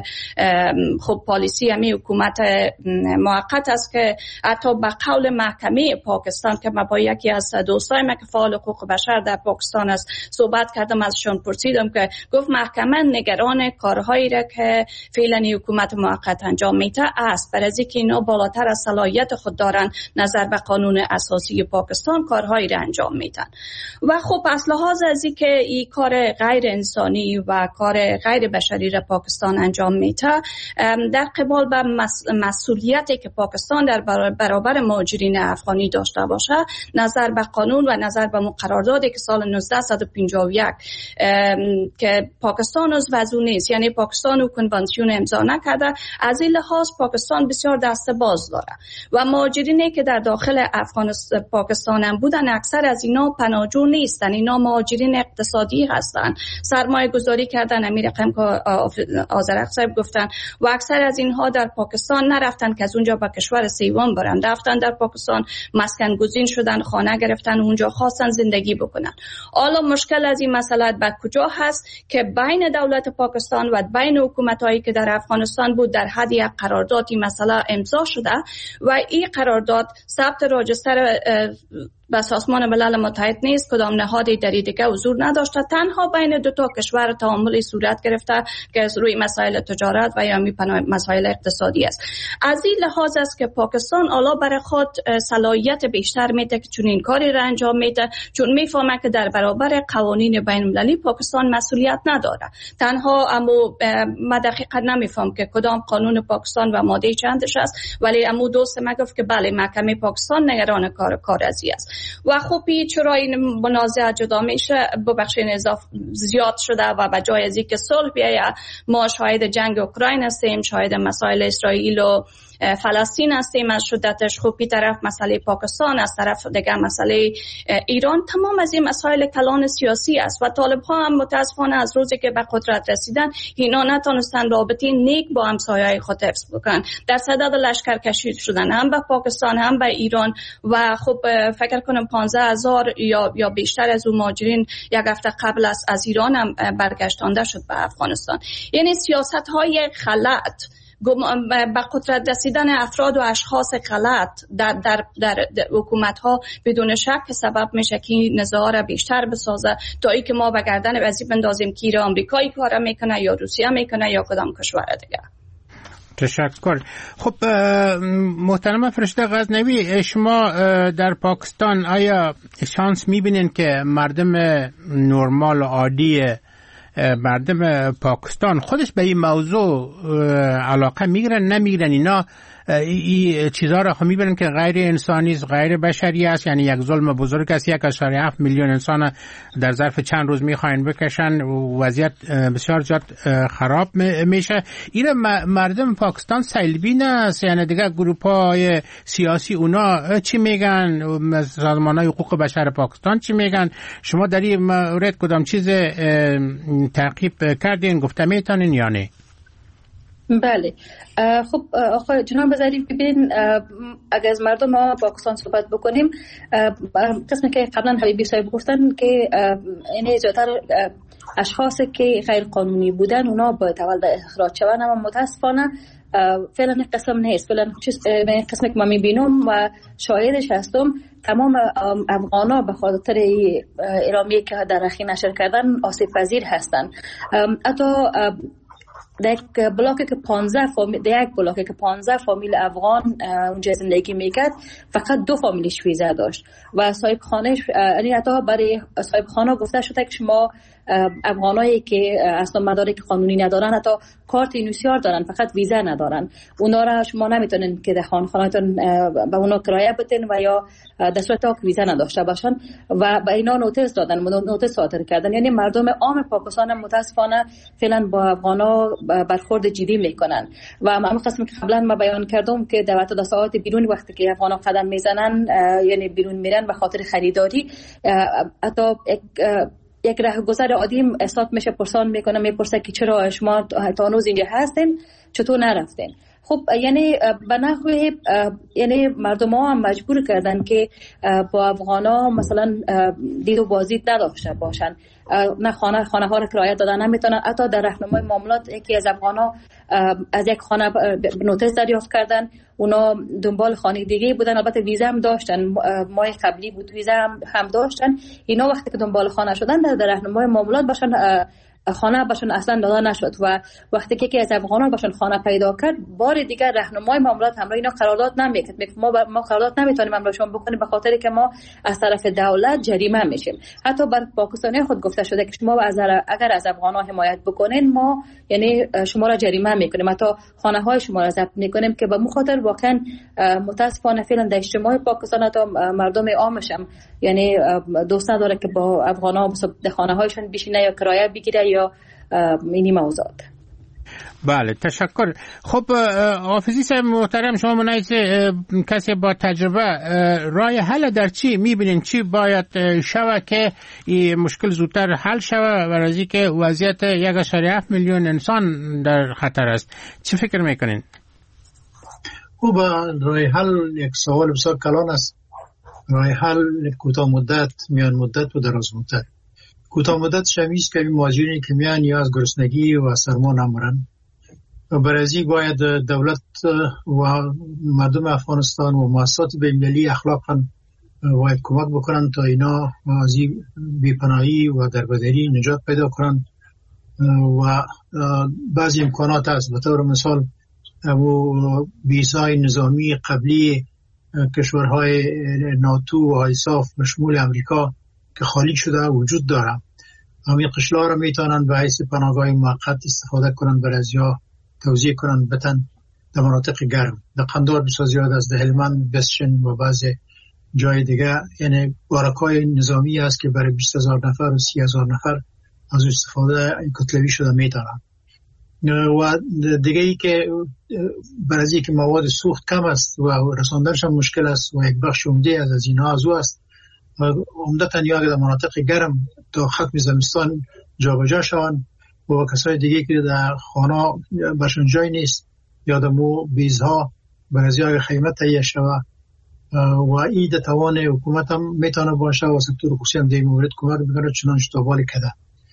Speaker 7: خب پالیسی همی حکومت موقت است که حتی به قول محکمه پاکستان که ما با یکی از دوستای ما که فعال حقوق بشر در پاکستان است صحبت کردم، ازشون پرسیدم که گفت محکمه نگران کارهایی را که فعلا حکومت موقت انجام میده است، برای اینکه اینا بالاتر از صلاحیت خود دارن نظر به قانون اساسی پاکستان کارهایی را انجام میدن. و خب از لحاظ از این که این کار غیر انسانی و کار غیر بشری را پاکستان انجام میده، در قبال به مسئولیتی که پاکستان در برابر مهاجرین افغانی داشته باشه، نظر به قانون و نظر به قراردادی که سال نوزده پنجاه و یک که پاکستان عضو از اون نیست، یعنی پاکستان و کنوانسیون امضا نکرده، از این لحاظ پاکستان بسیار دست باز داره و مهاجرینی که در داخل افغانستان پاکستان هم بودن اکثر از اینا پناهجو نیستن، اینا مهاجرین اقتصادی هستن، سرمایه گذاری کردن، امیر قم آذرق صاحب گفتن، و اکثر از اینها در پاکستان نرفتن که از اونجا به کشور سیوم برن، رفتن در پاکستان مسکن گزین شدن، خانه گرفتن، اونجا خواستن زندگی بکنن. حالا مشکل از این مسئله به کجا هست که بین دولت پاکستان و بین حکومتایی که در افغانستان بود در حد یک قراردادی مثلا امضا شده و این قرارداد ثبت راجستر به سازمان ملل متحد نیست، کدام نهادی در دیگه حضور نداشته، تنها بین دو تا کشور تعاملی صورت گرفته که از روی مسائل تجارت و یا مسائل اقتصادی است. از این لحاظ است که پاکستان حالا برای خود صلاحیت بیشتر میده که چون این کاری را انجام میده، چون میفهمه که در برابر قوانین بین المللی پاکستان مسئولیت نداره. تنها امو ما دقیقا نمیفهم که کدام قانون پاکستان و ماده چندش است، ولی امو دوست ما گفت که بله محکمه پاکستان نگران کار کارزی است. و خب چرا این منازعه جدا میشه؟ ببخشید اضافه زیاد شده و به جای از اینکه صلح بیاید، ما شاهد جنگ اوکراین هستیم، شاهد مسائل اسرائیل و فلسطین هستیم از شدتش. خب این طرف مسئله پاکستان، از طرف دیگه مسئله ایران، تمام از این مسائل کلان سیاسی است و طالب ها هم متاسفانه از روزی که به قدرت رسیدن اینا نتونستن رابطه نیک با همسایه‌های خود حفظ بکنن، در صدد لشکرکشی شدن هم به پاکستان هم به ایران و خب فکر کنم پانزده هزار یا یا بیشتر از اون مهاجرین یک هفته قبل از از ایران هم برگشتانده شد به افغانستان. یعنی سیاست های غلط به قدرت رسیدن افراد و اشخاص غلط در در در, در حکومت ها بدون شک سبب میشه که نزاع را بیشتر بسازه تا ای که ما به گردن وزیر بندازیم که ایران آمریکایی کار میکنه یا روسیه میکنه یا کدام کشور دیگه.
Speaker 2: تشکر. خب محترم فرشته غزنوی، شما در پاکستان آیا شانس میبینین که مردم نرمال و عادی مردم پاکستان خودش به این موضوع علاقه میگیرن نمیگیرن؟ اینا این چیزها را خب میبینن که غیر انسانی است، غیر بشری است، یعنی یک ظلم بزرگ است، یک اشاره هفت میلیون انسان در ظرف چند روز میخواین بکشن، وضعیت بسیار زیاد خراب میشه. این مردم پاکستان سلبی است، یعنی دیگه گروه‌های سیاسی اونا چی میگن، سازمان‌های حقوق بشر پاکستان چی میگن؟ شما در این مورد کدام چیز تعقیب کردین، گفته میتونین یا نه؟
Speaker 5: بله. خب آقای جناب ظریف، ببینید اگر از مردم ما پاکستان صحبت بکنیم، قسمی که قبلا حبیبی صاحب گفتن که این زیادتر اشخاصی که غیر قانونی بودن اونا باید اول اخراج شوند، اما متاسفانه فعلا این قسم نیست. فعلا قسمی که ما میبینم و شاهدش هستم، تمام افغانا به خاطر اعلامیه‌ای که در اخیر نشر کردن آسیب پذیر هستن. حتی در یک بلاکی که پانزده فامیل در یک بلاکی که پانزده فامیل افغان اونجا زندگی میکرد، فقط دو فامیلش ویزا داشت و صاحب خانهش، یعنی حتی برای صاحب خانه گفته شده که شما افغانایی که اصلا مدارک قانونی ندارن، حتی کارت اینوسیار دارن فقط ویزا ندارن، اونا را شما نمیتونین که در خانه‌هاتون به اونا کرایه بدین و یا در صورت که ویزا نداشته باشن و به اینا نوتیس دادن، نوتیس صادر کردن. یعنی مردم عام پاکستان متاسفانه فعلا با افغانا برخورد جدی میکنن و همین قسمی که قبلا ما بیان کردم که در وقت ساعات بیرون وقتی که افغانا قدم میزنن، یعنی بیرون میرن به خاطر خریداری، حتی یک راهگذر عادی احساس میشه پرسان میکنه، میپرسه که چرا شما تا هنوز اینجا هستین، چطور نرفتین؟ خب یعنی به نحوی یعنی مردم ها هم مجبور کردن که با افغانا مثلا دید و بازدید نداشته باشن، نه خانه خانه ها رو کرایه دادن نمیتونن. حتی در راهنمای معاملات یکی از افغانا از یک خانه نوتیس دریافت کردن، اونا دنبال خانه دیگه بودن، البته ویزا هم داشتن، ماه قبلی بود ویزا هم, هم داشتن. اینا وقتی که دنبال خانه شدن در راهنمای معاملات باشن خانه بهشون اصلا داده نشد و وقتی که از افغانان بهشون خانه پیدا کرد بار دیگر راهنمای معاملات همراه اینا قرارداد نمیکرد. ما ب... ما قرارداد نمیتونیم همراهشون بکنیم به خاطر که ما از طرف دولت جریمه میشیم. حتی بر پاکستانی خود گفته شده که شما اگر از افغانان حمایت بکنین ما یعنی شما را جریمه میکنیم، حتی خانه های شما را ضبط میکنیم که به مخاطر واقعا متاسفانه فعلا در اجتماع پاکستان تا مردم عامش هم یعنی دوست نداره که با افغانان در خانه هایشون بشینه یا کرایه بگیره یا اینی موضوعات.
Speaker 2: بله تشکر. خب حافظی صاحب محترم، شما منایز کسی با تجربه رای حل در چی میبینین؟ چی باید شوه که این مشکل زودتر حل شوه و از اینکه وضعیت یک اشاره هفت میلیون انسان در خطر است؟ چی فکر میکنین؟
Speaker 6: خب رای حل یک سوال بسیار کلان است. رای حل کوتاه مدت، میان مدت و دراز مدت. کوتاه مدت شمیست که مهاجرینی که میان یا از گرسنگی و سرما نمرن و برای باید دولت و مردم افغانستان و مؤسسات بین‌المللی اخلاقا باید کمک بکنن تا اینا از بی‌پناهی و دربدری نجات پیدا کنن و بعضی امکانات هست. به طور مثال و ویزای نظامی قبلی کشورهای ناتو و آیساف به شمول امریکا که خالی شده وجود داره. همین قشلا را میتونن به حیث پناهگاه موقت استفاده کنن، برای ازیا توزیع کنن بتن در مناطق گرم. در قندار بسیار زیاد از ده هلمند، بسشن و بعض جای دیگه یعنی بارکای نظامی است که برای بیست هزار نفر و سی هزار نفر از استفاده کتلوی شده میتونن. و دیگه ای که برای که مواد سوخت کم است و رساندنش هم مشکل است و یک بخش عمده از از اینها از او است، عمدتاً یا در مناطق گرم تا ختم زمستان جابجا شوند و کسای دیگه که در خانه برشون جای نیست یا در مو بیزها برای خیمت تهیه شوه و این در توان حکومت هم میتونه باشه و سکتور خصوصی هم در مورد کمک میکنه چنانچه دنبال کده.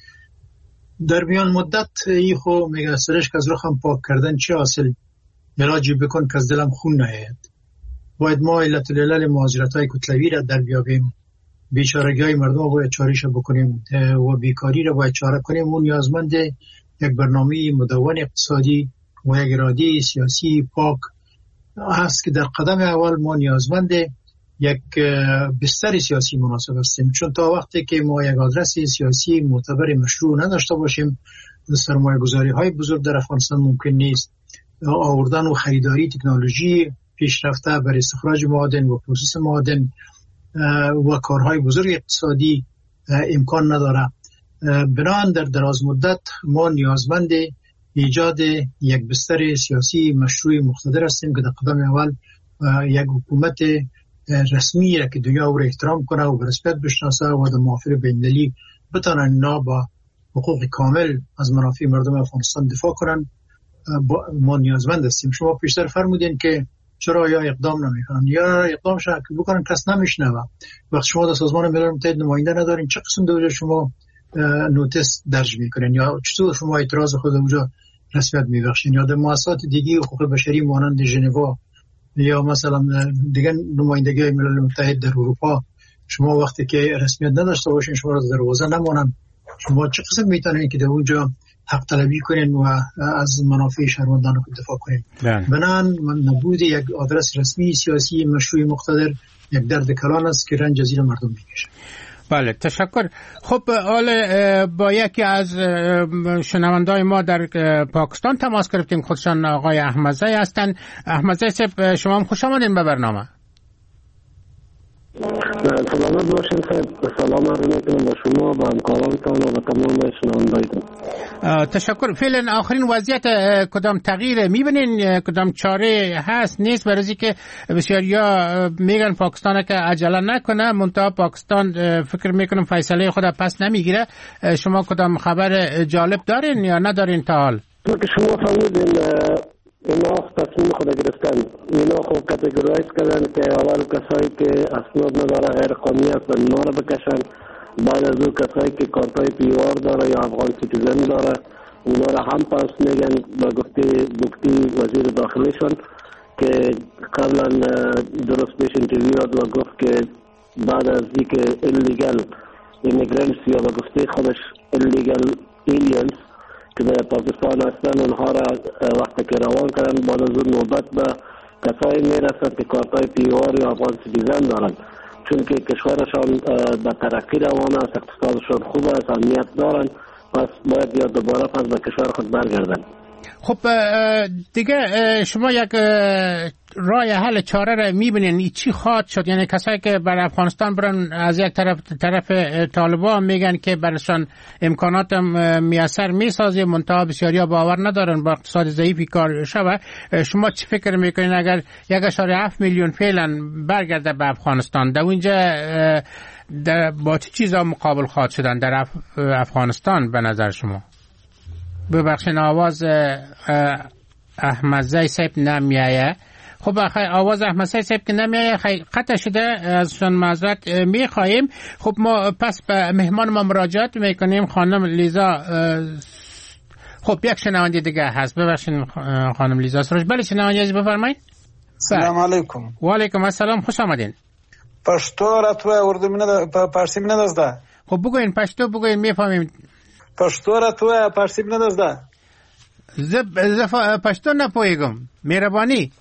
Speaker 6: در میان مدت ای خو میگه سرش که از رخم پاک کردن چه حاصل؟ علاجی بکن که از دلم خون نیاید. باید ما علت العلل مهاجرت های کتلوی را در بیابیم، بیچارگی های مردم باید چاره‌اش بکنیم و بیکاری را باید چاره کنیم. اون نیازمند یک برنامه مدون اقتصادی و یک اراده سیاسی پاک هست که در قدم اول ما نیازمند یک بستر سیاسی مناسب هستیم، چون تا وقتی که ما یک آدرس سیاسی معتبر مشروع نداشته باشیم سرمایه گذاری های بزرگ در افغانستان ممکن نیست. آوردن و خریداری تکنولوژی پیشرفته برای استخراج معادن و پروسس معادن و کارهای بزرگ اقتصادی امکان نداره. بنابراین در دراز مدت ما نیازمند ایجاد یک بستر سیاسی مشروع مقتدر هستیم که در قدم اول یک حکومت رسمی را که دنیا او را احترام کنه و برسپیت بشناسه و در محافل بین‌المللی بتانن اینا با حقوق کامل از منافع مردم افغانستان دفاع کنن. ما نیازمند هستیم. شما پیشتر فرمودین که چرا یا اقدام نمیکنن یا اقدام شد که بکنن کس نمیشنوه. وقت شما در سازمان ملل متحد نماینده ندارین، چه قسم دوجه شما نوتیس درج میکنین یا چطور شما اعتراض خود اونجا رسمیت میبخشین؟ یا در مؤسسات دیگه حقوق بشری مانند ژنوا یا مثلا دیگه نمایندگی ملل متحد در اروپا شما وقتی که رسمیت نداشته باشین شما را در دروازه نمونن، شما چه قسم میتونین که در اونجا حق طلبی کنین و از منافع شهروندان خود دفاع کنین؟ بنان نبود یک آدرس رسمی سیاسی مشروع مقتدر یک درد کلان است که رنج زیر مردم میکشه.
Speaker 2: بله تشکر. خب حالا با یکی از شنوندای ما در پاکستان تماس گرفتیم، خودشان آقای احمدزی هستند. احمدزی صاحب شما هم خوش آمدین به برنامه.
Speaker 10: سلامت باشین صاحب. سلام عرض میکنم به شما و همکارانتان و به تمام شنوندایتان.
Speaker 2: تشکر. فعلا آخرین وضعیت کدام تغییر میبینین؟ کدام چاره هست نیست؟ برای که بسیاریا میگن پاکستان که عجله نکنه، منتها پاکستان فکر میکنم فیصله خود پس نمیگیره. شما کدام خبر جالب دارین یا ندارین تا حال؟
Speaker 10: تو که شما فرمودین اینا تصمیم خود گرفتن، اینا خود کاتگورایز کردن که اول کسایی که اسناد نداره غیر قانونی هستن اینا رو بکشن، بعد از اون کسایی که کارتای پیوار داره یا افغان سیتیزن داره اونا رو هم پاس میگن. با گفته بکتی وزیر داخلشون که قبلا درست بهش انترویو داد و گفت که بعد از دی که ایلیگل ایمیگرنتس یا با گفته خودش ایلیگل ایلیانز که در پاکستان هستند اونها را وقتی که روان کردن بعد از اون نوبت به کسایی میرسد که کارتای پیوار یا افغان سیتیزن دارند، چون که کشورشان به ترقی روان است، اقتصادشان خوب است، امنیت دارند، پس باید یا دوباره پس به کشور خود برگردند.
Speaker 2: خب دیگه شما یک راه حل چاره را میبینین چی خواهد شد؟ یعنی کسایی که بر افغانستان برن از یک طرف طرف طالبان میگن که برشان امکانات میسر میسازه، منتها بسیاریا باور ندارن با اقتصاد ضعیفی کار شوه. شما چی فکر میکنین اگر یک اشاره هفت میلیون فعلا برگرده به افغانستان، در اونجا در با چه چیزا مقابل خواهد شدن در اف... افغانستان به نظر شما؟ ببخشین آواز احمدزی صاحب نمیایه. خب آواز احمدزی صاحب که نمیایه قطع شده، ازشان معذرت میخواهیم. خب ما پس به مهمان ما مراجعت میکنیم، خانم لیزا. خب یک شنونده دیگه هست، ببخشین خانم لیزا سروش. بله شنونده عزیز بفرمایید.
Speaker 11: سلام علیکم.
Speaker 2: و علیکم السلام، خوش آمدین.
Speaker 11: پشتو را تو اردو مینه پارسی مینه دازده.
Speaker 2: خب بگوین پشتو بگوین میفهمیم.
Speaker 11: پشتو را تو پارسی مینه دازده.
Speaker 2: زب زف پشتو نپویگم. مهربانی.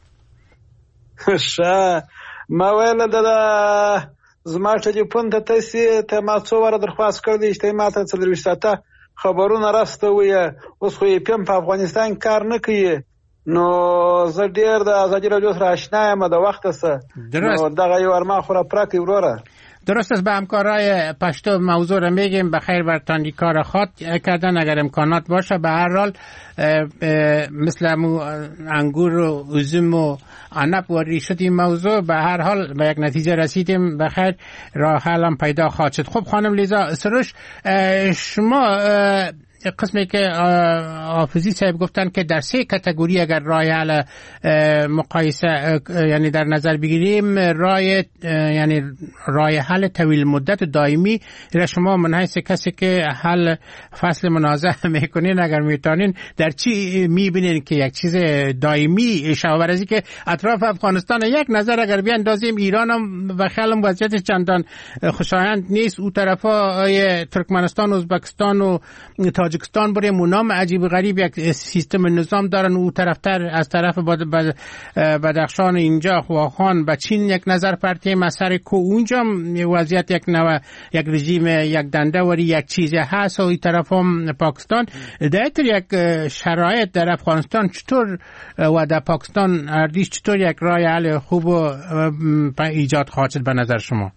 Speaker 11: شه ما ویل دادا زما ټلیفون ته تاسو ته ما څو واره درخواست کړی چې ما ته څلور وشته خبرونه راسته وي، اوس خو یې پم په افغانستان کار نه کوي، نو زه ډیر د ازادي راډیو سره آشنا یم د وخت سره، نو دغه یو ارمان خو را پراکی وروره.
Speaker 2: درست است، به همکارای پشتو موضوع رو میگیم بخیر برتان کار خود کردن اگر امکانات باشه. به هر حال مثل مو انگور و üzüm و عنب و ریشت این موضوع به هر حال به یک نتیجه رسیدیم، بخیر راه حل هم پیدا خواهد شد. خب خانم لیزا سروش، شما قسمی که حافظی صاحب گفتن که در سه کاتگوری اگر راه حل مقایسه یعنی در نظر بگیریم، راه یعنی راه حل طویل مدت دائمی را شما من حیث کسی که حل فصل منازعه میکنین اگر میتونین در چی میبینین که یک چیز دائمی شود؟ برای که اطراف افغانستان یک نظر اگر بیاندازیم، ایران هم و خیلی وضعیت چندان خوشایند نیست، او طرفا ترکمنستان و ازبکستان و تاجیکستان برای منام عجیب غریب یک سیستم نظام دارن، او طرفتر از طرف بدخشان اینجا خواهان به چین یک نظر پرتی مسر کو اونجا وضعیت یک نوع یک رژیم یک دنده وری یک چیز هست و این طرف هم پاکستان. در یک شرایط در افغانستان چطور و در پاکستان اردیش چطور یک راه حل خوب و ایجاد خواهد شد به نظر شما؟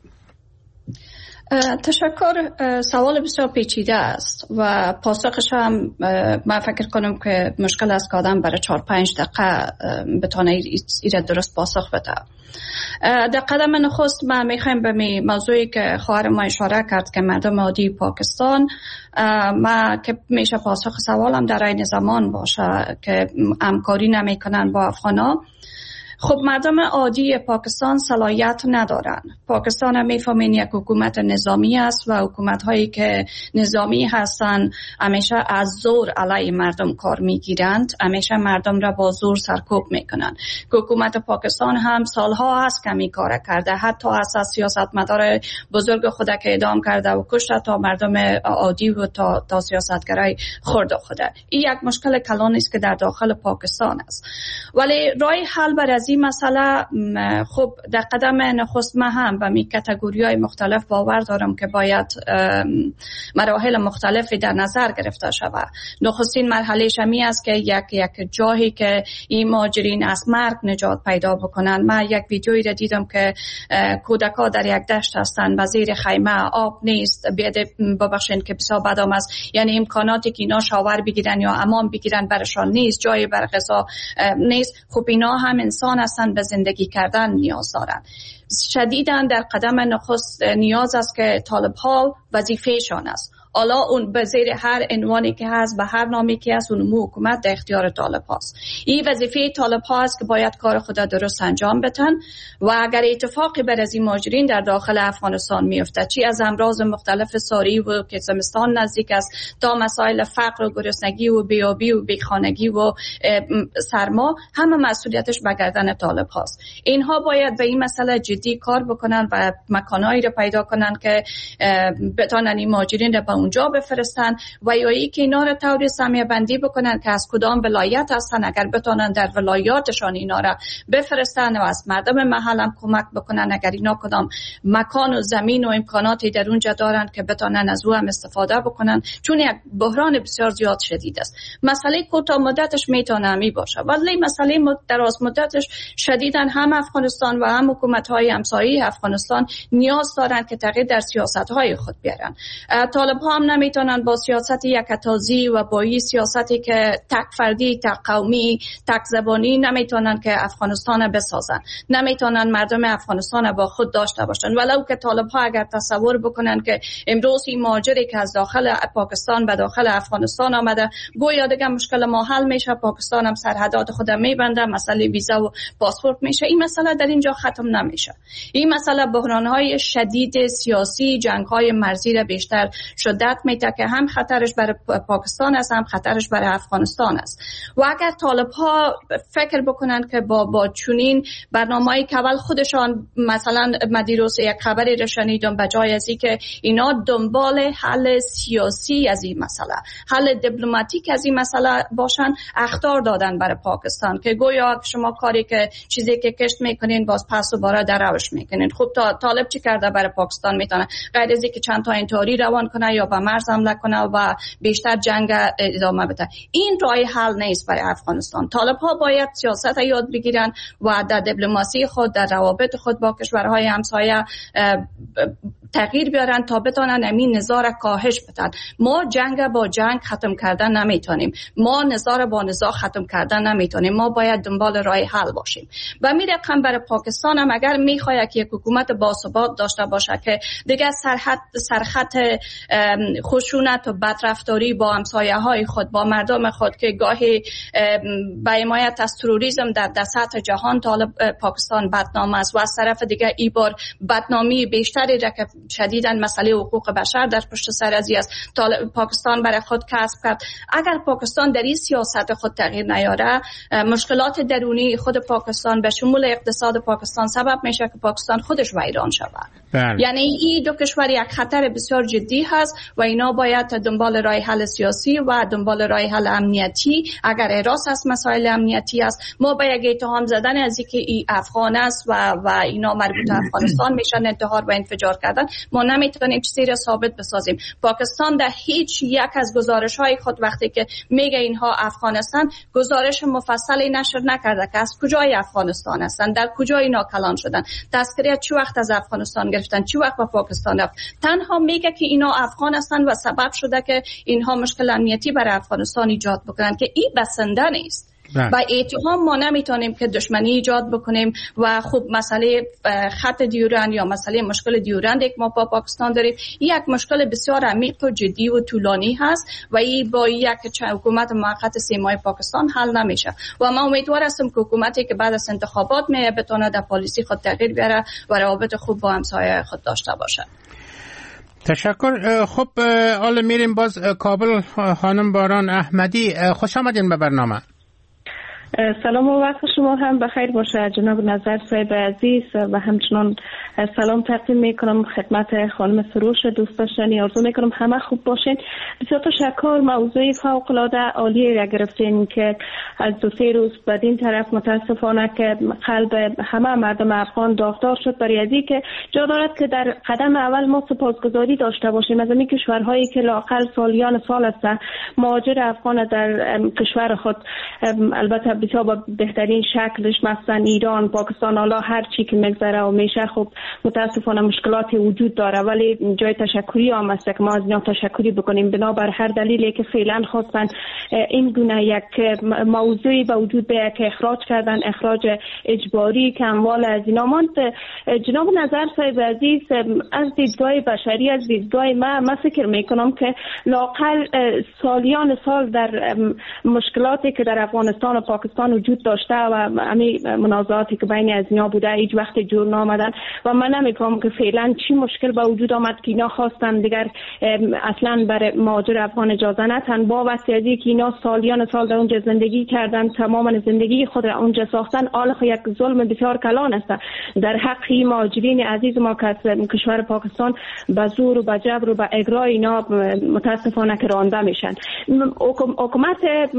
Speaker 7: تشکر. سوال بسیار پیچیده است و پاسخش هم من فکر کنم که مشکل است که آدم برای چهار پنج دقیقه بتونه ایره درست پاسخ بده. در قدم نخست ما میخوایم به می موضوعی که خواهر ما اشاره کرد که مردم عادی پاکستان، ما که میشه پاسخ سوالم در این زمان باشه که همکاری نمیکنن با افغانا. خب مردم عادی پاکستان صلاحیت ندارن. پاکستان هم میفهمین یک حکومت نظامی است و حکومت هایی که نظامی هستن همیشه از زور علیه مردم کار میگیرند، همیشه مردم را با زور سرکوب میکنن. حکومت پاکستان هم سالها هست که می کار کرده، حتی از سیاستمدار بزرگ خود که اعدام کرده و کشته تا مردم عادی و تا, تا سیاستگرای خرد خوده. این یک مشکل کلان است که در داخل پاکستان است. ولی راه حل برای این مسئله خب در قدم نخست من هم به می کاتگوری‌های مختلف باور دارم که باید مراحل مختلفی در نظر گرفته شود. نخستین مرحله شمی است که یک یک جایی که این مهاجرین از مرگ نجات پیدا بکنن. من یک ویدیویی را دیدم که کودک‌ها در یک دشت هستند و زیر خیمه آب نیست، بیاده ببخشید که بسیار بدم است، یعنی امکاناتی که اینا شاور بگیرن یا امان بگیرن برشان نیست، جای بر غذا نیست. خب اینا هم انسان هستند، به زندگی کردن نیاز دارن. شدیداً در قدم نخست نیاز است که طالب ها وظیفهشان است. حالا اون به زیر هر عنوانی که هست، به هر نامی که هست، اون حکومت در اختیار طالب هاست. این وظیفه طالب ها است که باید کار خود درست انجام بدن و اگر اتفاقی بر از این مهاجرین در داخل افغانستان میفته، چی از امراض مختلف ساری و که زمستان نزدیک است تا مسائل فقر و گرسنگی و بیابی و بیخانگی و سرما، همه مسئولیتش به گردن طالب هاست. اینها باید به این مسئله جدی کار بکنن و مکانهایی را پیدا کنن که بتونن این مهاجرین را به اونجا بفرستن و یا ای که اینا را طور سهمیه بندی بکنن که از کدام ولایت هستن، اگر بتونن در ولایاتشان اینا را بفرستن و از مردم محل هم کمک بکنن اگر اینا کدام مکان و زمین و امکاناتی در اونجا دارن که بتونن از او هم استفاده بکنن، چون یک بحران بسیار زیاد شدید است. مسئله کوتاه مدتش میتونه همی باشه ولی مسئله دراز مدتش شدیداً هم افغانستان و هم حکومت‌های همسایه افغانستان نیاز دارن که تغییر در سیاست‌های خود بیارن. طالب‌ها هم نمیتونن با سیاست یکتازی و با این سیاستی که تک فردی، تک قومی، تک زبانی نمیتونن که افغانستان بسازن، نمیتونن مردم افغانستان با خود داشته باشن. ولو که طالب‌ها اگر تصور بکنن که امروز این مهاجری که از داخل پاکستان به داخل افغانستان آمده گویا دیگه مشکل ما حل میشه، پاکستان هم سرحدات خود میبنده، مسئله ویزا و پاسپورت میشه، این مسئله در اینجا ختم نمیشه. این مسئله بحران‌های شدید سیاسی، جنگ‌های مرزی را بیشتر شدت میده که هم خطرش برای پاکستان است هم خطرش برای افغانستان است. و اگر طالب‌ها فکر بکنن که با با چنین برنامه‌ای که اول خودشان مثلا مدیروس یک خبری را شنیدم به جای از اینکه اینا دنبال حل سیاسی از این مسئله، حل دیپلماتیک از این مسئله باشن، اخطار دادن برای پاکستان که گویا شما کاری که چیزی که کشت میکنین باز پس و باره در روش میکنین. خب تا طالب چی کرده برای پاکستان؟ میتونه غیر از اینکه چند تا انتحاری روان کنه یا به مرز حمله کنه و بیشتر جنگ ادامه بده. این راه حل نیست برای افغانستان. طالب ها باید سیاست یاد بگیرن و در دیپلماسی خود، در روابط خود با کشورهای همسایه تغییر بیارن تا بتونن امین نزاع را کاهش بدن. ما جنگ با جنگ ختم کردن نمیتونیم، ما نزاع با نزاع ختم کردن نمیتونیم، ما باید دنبال راه حل باشیم. و می رقم برای پاکستان هم اگر میخواد که یک حکومت باثبات داشته باشه که دیگه سرحد سرخط خشونت و بدرفتاری با همسایه های خود، با مردم خود که گاهی به حمایت از تروریسم در در سطح جهان طالب پاکستان بدنام است و از طرف دیگه ای بار بدنامی بیشتری را که شدیداً مسئله حقوق بشر در پشت سر ازی است پاکستان برای خود کسب کرد. اگر پاکستان در این سیاست خود تغییر نیاره، مشکلات درونی خود پاکستان به شمول اقتصاد پاکستان سبب میشه که پاکستان خودش ویران شود. یعنی این دو کشور یک خطر بسیار جدی هست و اینا باید دنبال راه حل سیاسی و دنبال راه حل امنیتی. اگر احراز است مسائل امنیتی است، ما با یک اتهام زدن از اینکه ای افغان است و و اینا مربوط به افغانستان میشن، انتحار و انفجار کردن، ما نمیتونیم چیزی را ثابت بسازیم. پاکستان در هیچ یک از گزارش‌های خود وقتی که میگه اینها افغانستان، گزارش مفصلی نشر نکرده که از کجای افغانستان هستند، در کجا اینا کلان شدن، تذکره چه وقت از افغانستان گرفتن، چه وقت به پاکستان رفت. تنها میگه که اینا افغان هستند و سبب شده که اینها مشکل امنیتی برای افغانستان ایجاد بکنن که این بسنده نیست. و اتهام ما نمیتونیم که دشمنی ایجاد بکنیم و خوب مسئله خط دیورند یا مسئله مشکل دیورند که ما با پاکستان داریم، یک مشکل بسیار عمیق و جدی و طولانی هست و این با یک حکومت موقت سیمای پاکستان حل نمیشه. و ما امیدوار هستم که حکومتی که بعد از انتخابات میه بتونه در پالیسی خود تغییر بیاره و روابط خوب با همسایه خود داشته باشه.
Speaker 2: تشکر. خب حالا میریم باز کابل. خانم باران احمدی، خوش آمدین به برنامه.
Speaker 12: سلام و وقت شما هم بخیر باشه جناب نظر صاحب عزیز و همچنان سلام تقدیم میکنم خدمت خانم سروش دوست داشتنی. آرزو میکنم همه خوب باشین. بسیار تشکر. موضوع فوق العاده عالی را گرفتین که از دو سه روز بعد این طرف متاسفانه که قلب همه مردم افغان داغدار شد برای ازی که جا دارد که در قدم اول ما سپاسگزاری داشته باشیم از این کشورهایی که لااقل سالیان سال است مهاجر افغان در کشور خود البته بسیار با بهترین شکلش مثلا ایران، پاکستان، حالا هر چی که میگذره و میشه خب متاسفانه مشکلات وجود داره ولی جای تشکری هم است که ما از اینا تشکری بکنیم بنابر هر دلیلی که فعلا خواستن این گونه یک موضوعی به وجود بیاید که اخراج کردن، اخراج اجباری که اموال از اینا ماند. جناب نظر صاحب عزیز از دیدگاه بشری، از دیدگاه من من فکر میکنم که لااقل سالیان سال در مشکلاتی که در افغانستان و پاکستان وجود داشته و همین منازعاتی که بین از اینا بوده هیچ وقت جور نامدن و من نمیگم که فعلا چی مشکل به وجود آمد که اینا خواستن دیگر اصلا برای مهاجر افغان اجازه نتن با واسطه از اینکه اینا اینا سالیان سال در اونجا زندگی کردن، تمام زندگی خود را اونجا ساختن. آل خو یک ظلم بسیار کلان است در حق مهاجرین عزیز ما که کشور پاکستان به زور و به جبر و به اجرا اینا متاسفانه که رانده میشن. حکومت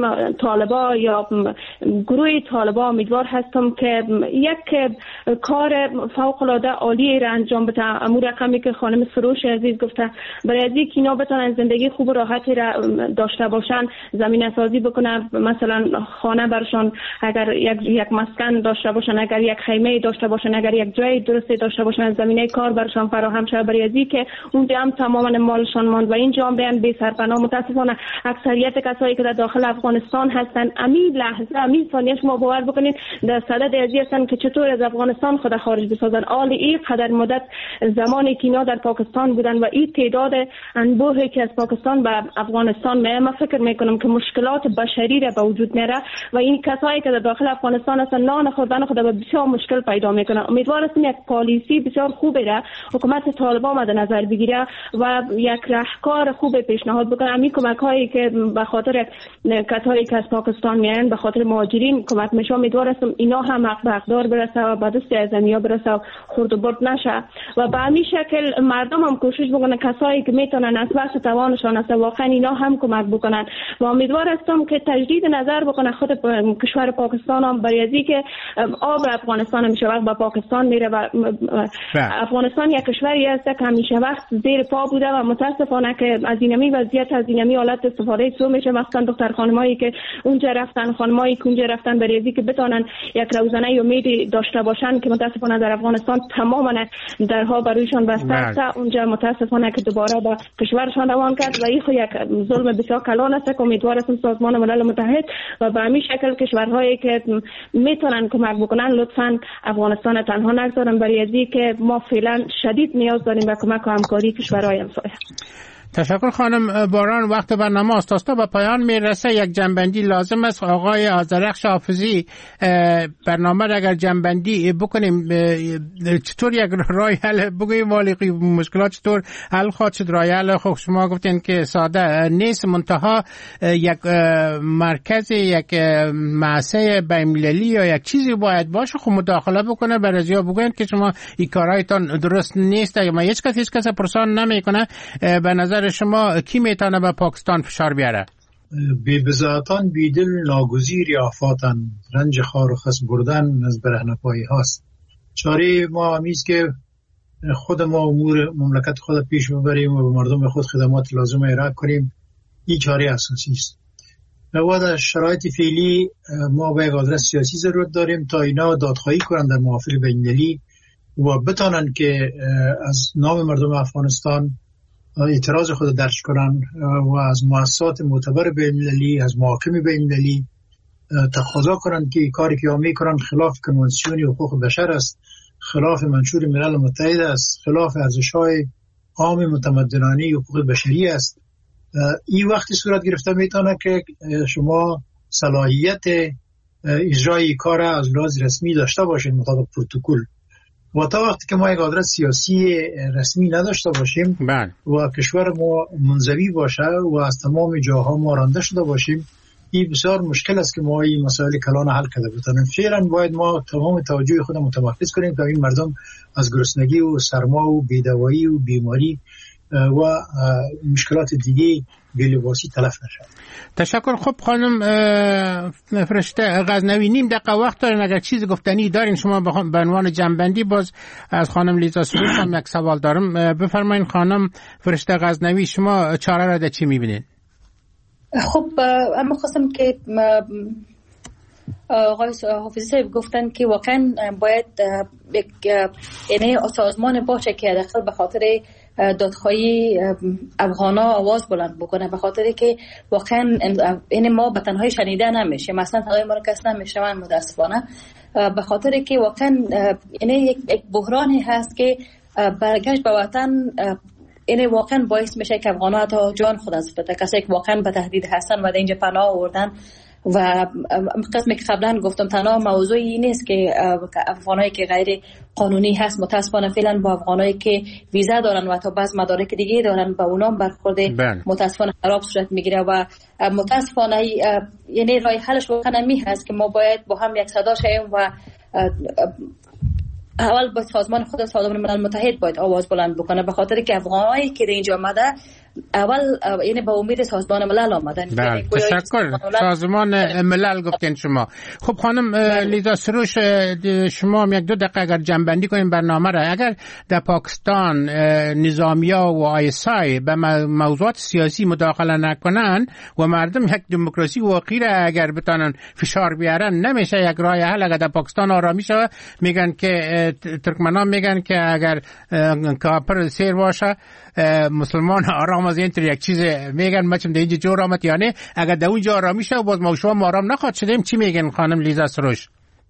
Speaker 12: طالبا یا گروه طالبا امیدوار هستم که یک کار فوق العاده عالی را انجام بده. امور رقمی که خانم سروش عزیز گفته، برای از اینکه اینا بتونن زندگی خوب و راحتی را داشته باشن، زمینه سازی بکنن، مثلا خانه برشان اگر یک یک مسکن داشته باشن، اگر یک خیمه داشته باشن، اگر یک جای درستی داشته باشن، زمینه کار برشان فراهم شه. برای از اینکه اونجا هم تماما مالشان ماند و اینجا هم بیان بی سرپناه. متاسفانه اکثریت کسایی که در داخل افغانستان هستن امین لحظه امین ثانیه شما باور بکنید در صدد ازی هستن که چطور از افغانستان خود خارج بسازن. آل این قدر مدت زمانی که اینا در پاکستان بودن و این تعداد انبوهی که از پاکستان به افغانستان میه، من فکر میکنم که مشکلات بشری را به وجود میاره و این کسایی که در داخل افغانستان هستن نان خوردن خود به بسیار مشکل پیدا میکنن. امیدوار هستم یک پالیسی بسیار خوبی را حکومت طالبان مد نظر بگیره و یک راهکار خوب پیشنهاد بکنه. همین کمک هایی که به خاطر کسایی که از پاکستان میان به خاطر مهاجرین کمک میشه، امیدوار هستم اینا هم حق به حقدار برسه و به دست اعظمیا برسه و خورد و برد نشه و به همین شکل مردم هم کوشش بکنن کسایی که میتونن از وقت توانشان است واقعا اینا هم کمک بکنن و امیدوار هستم که تجدید نظر بکنه خود کشور پاکستان هم برای ازی که آب افغانستان همیشه وقت به پاکستان میره و افغانستان یک کشوری است که همیشه وقت زیر پا بوده و متاسفانه که از اینمی وضعیت از اینمی حالت استفاده سو میشه. مثلا دختر خانمایی که اونجا رفتن، خانمایی که اونجا رفتن برای ازی که بتونن یک روزانه امید داشته باشن که متاسفانه در افغانستان تماما درها برایشان بسته است. اونجا متاسفانه که دوباره به کشورشان روان کرد و این خو یک ظلم بسیار کلان است که امیدوار هستم سازمان ملل متحد و به همین شکل کشورهایی که میتونن کمک بکنن لطفاً افغانستان تنها نگذارن برای ازی که ما فعلا شدید نیاز داریم به کمک و همکاری کشورهای همسایه.
Speaker 2: تشکر خانم باران. وقت برنامه است به پایان میرسه. یک جنبندی لازم است. آقای آذرخش حافظی، برنامه را اگر جنبندی بکنیم چطور یک راه حل بگوییم والی مشکلات چطور حل خواهد شد؟ راه حل خب شما گفتین که ساده نیست، منتها یک مرکز یک مؤسسه بین‌المللی یا یک چیزی باید باشه خب مداخله بکنه برای زیاد بگوین که شما این کارهایتان درست نیست. اگه ما هیچ کس هیچ کس پرسان نمیکنه، به نظر شما کی میتونه به پاکستان فشار بیاره؟
Speaker 6: بی بزاعتان بیدل ناگزیر آفاتن، رنج خار و خس بردن از برهنپایی هاست. چاره ما همیست که خود ما امور مملکت خود پیش ببریم و به مردم خود خدمات لازم ارائه کنیم. این چاره اساسی است. و در شرایط فعلی ما به یک آدرس سیاسی ضرورت داریم تا اینا دادخواهی کنند در محافل بین‌المللی و بتانند که از نام مردم افغانستان اعتراض خود درج کنن و از مؤسسات معتبر بین‌المللی، از محاکم بین‌المللی تقاضا کنند که کاری که میکنن خلاف کنوانسیون حقوق بشر است، خلاف منشور ملل متحد است، خلاف ارزش‌های عام متمدنانه حقوق بشری است. این وقتی صورت گرفته میتونه که شما صلاحیت اجرای کار از لحاظ رسمی داشته باشید مطابق پروتکل. و تا وقتی که ما یک آدرس سیاسی رسمی نداشته باشیم
Speaker 2: بله.
Speaker 6: و کشور ما منزوی باشه و از تمام جاها ما رانده شده باشیم، این بسیار مشکل است که ما این مسائل کلان حل کرده بتونیم. فعلا باید ما تمام توجه خود متمرکز کنیم تا این مردم از گرسنگی و سرما و بی‌دوایی و بیماری و مشکلات دیگه بی‌لباسی تلف نشد.
Speaker 2: تشکر. خب خانم فرشته غزنوی، نیم دقیقه وقت دارین، اگر چیزی گفتنی دارین شما به عنوان جنبندی. باز از خانم لیزا سروش هم یک سوال دارم. بفرمایید خانم فرشته غزنوی، شما چاره را در چی میبینید؟
Speaker 5: خب اما خواستم که آقای حافظی صاحب گفتن که واقعا باید یعنی سازمان باشه که داخل به خاطر دادخواهی افغانا آواز بلند بکنه، به خاطر که واقعا این ما به تنهایی شنیده نمیشه، مثلا صدای ما رو کس نمیشنون متاسفانه، به خاطر که واقعا یعنی یک بحرانی هست که برگشت به وطن این واقعا باعث میشه که افغانا تا جان خود از بده، کسایی که واقعا به تهدید هستن و در اینجا پناه آوردن و قسمی که قبلا گفتم تنها موضوعی نیست که افغانایی که غیر قانونی هست متاسفانه فعلا با افغانایی که ویزا دارن و تا بعض مدارک دیگه دارن با اونام برخورد متاسفانه خراب صورت میگیره و متاسفانه یعنی راه حلش واقعا می هست که ما باید با هم یک صدا شویم و اول با سازمان خود سازمان ملل متحد باید آواز بلند بکنه به خاطر که افغانایی که اینجا آمده اول یعنی با امید سازمان ملل آمدن.
Speaker 2: بله تشکر. سازمان ملل گفتین شما. خب خانم لیزا سروش شما یک دو دقیقه اگر جنبندی کنیم برنامه را. اگر در پاکستان نظامیا و آیسای به موضوعات سیاسی مداخله نکنن و مردم یک دموکراسی واقعی را اگر بتانن فشار بیارن نمیشه یک راه حل. اگر در پاکستان آرامی شه میگن که ترکمنان میگن که اگر کافر سیر باشه مسلمان آرام از این یک چیز میگن مچم در اینجا جور آمد یا نه اگر در اونجا آرامی شه باز ما شما آرام نخواد شدیم چی میگن خانم لیزا سروش؟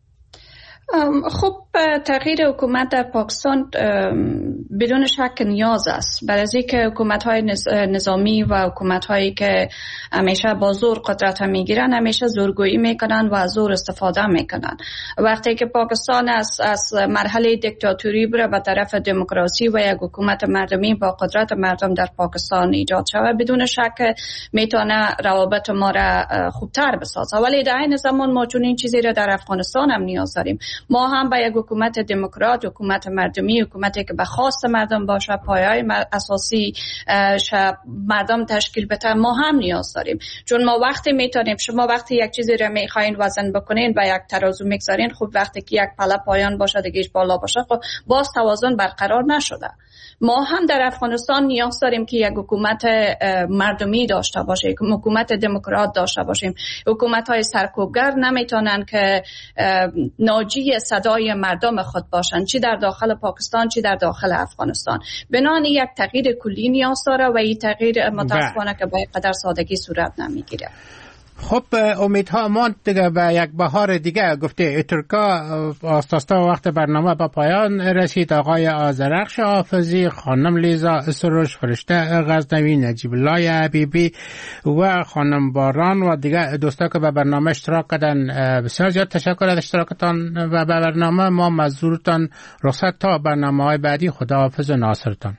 Speaker 7: خب تغییر حکومت در پاکستان بدون شک نیاز است برای اینکه حکومت‌های نظامی و حکومت‌هایی که همیشه با زور قدرت میگیرن همیشه زورگویی میکنن و زور استفاده میکنن. وقتی که پاکستان از از مرحله دیکتاتوری بره به طرف دموکراسی و یک حکومت مردمی با قدرت مردم در پاکستان ایجاد شود بدون شک میتونه روابط ما را خوبتر بسازه. ولی در این زمان ما چون این چیزی را در افغانستان هم نیاز داریم. ما هم با یک حکومت دموکرات، حکومت مردمی، حکومتی که به خواست مردم باشه، پایه‌های اساسی مردم تشکیل بده ما هم نیاز داریم. چون ما وقتی میتونیم شما وقتی یک چیزی رو میخواین وزن بکنین و یک ترازو میگذارین خب وقتی که یک پله پایان باشه دیگه بالا باشه خب باز توازن برقرار نشده. ما هم در افغانستان نیاز داریم که یک حکومت مردمی داشته باشیم، حکومت دموکرات داشته باشیم. حکومت‌های سرکوبگر نمیتونن که ناجی صدای مردم خود باشن چی در داخل پاکستان چی در داخل افغانستان. بنابراین یک تغییر کلی نیاز داره و این تغییر متاسفانه که با قدر سادگی صورت نمیگیره.
Speaker 2: خب امیدها ماند دیگه به یک بهار دیگه گفته ترکا آستاستا وقت برنامه با پایان رسید. آقای آذرخش حافظی، خانم لیزا سروش، فرشته غزنوی، نجیب الله حبیبی و خانم باران و دیگه دوستا که به برنامه اشتراک کردن بسیار زیاد تشکر از اشتراکتان و به برنامه. ما مزورتان رخصت تا برنامه های بعدی. خداحافظ و ناصرتان.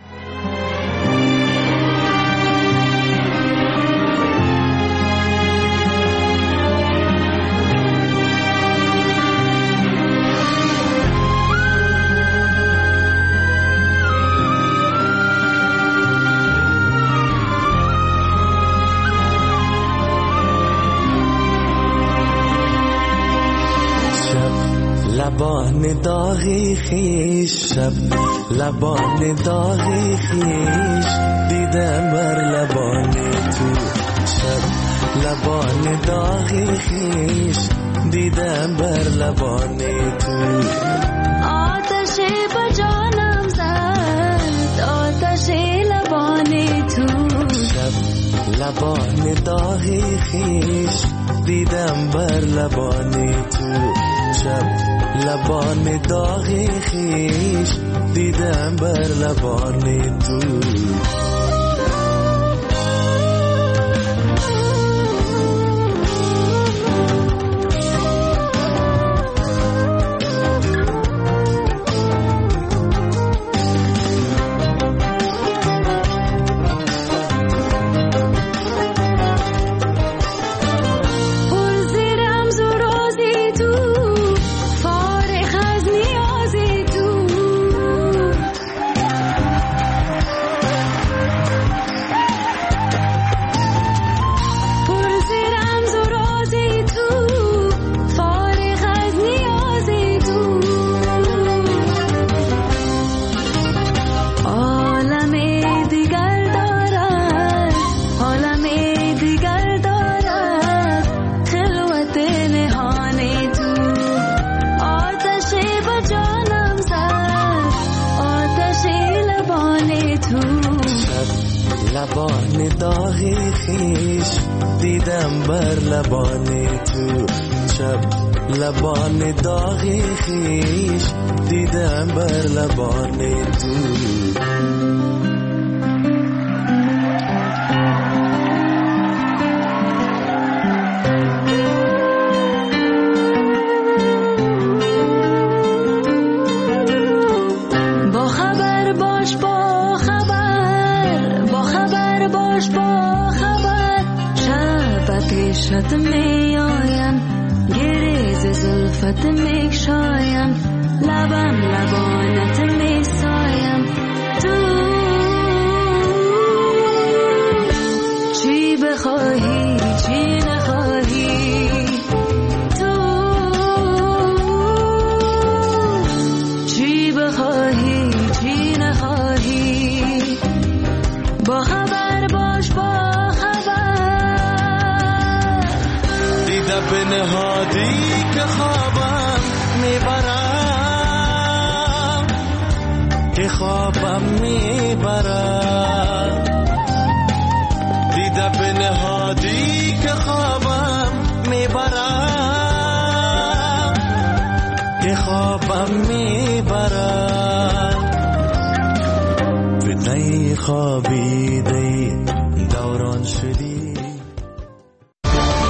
Speaker 13: لبان داغی خیش شب لبان داغی خیش دیدم بر لبان تو شب لبان داغی خیش دیدم بر لبان تو
Speaker 14: آتش با جانم زد آتش لبان تو
Speaker 13: شب لبان داغی خیش دیدم بر لبان تو شب لبان داغی خیش دیدم بر لبان تو لبان داغی خیش دیدم بر لبان تو شب لبان داغی خیش دیدم بر لبان تو
Speaker 14: عشقت می آیم گریز زلفت می شایم لبم لبانت می سایم تو چی بخواهی چی نخواهی تو چی بخواهی چی نخواهی با خبر باش با خبر
Speaker 13: دیده به نهادی که خوابم میبرم که خوابم میبرم دیده به نهادی که خوابم میبرم که خوابم میبرم فتنه خوابیده دوران شدی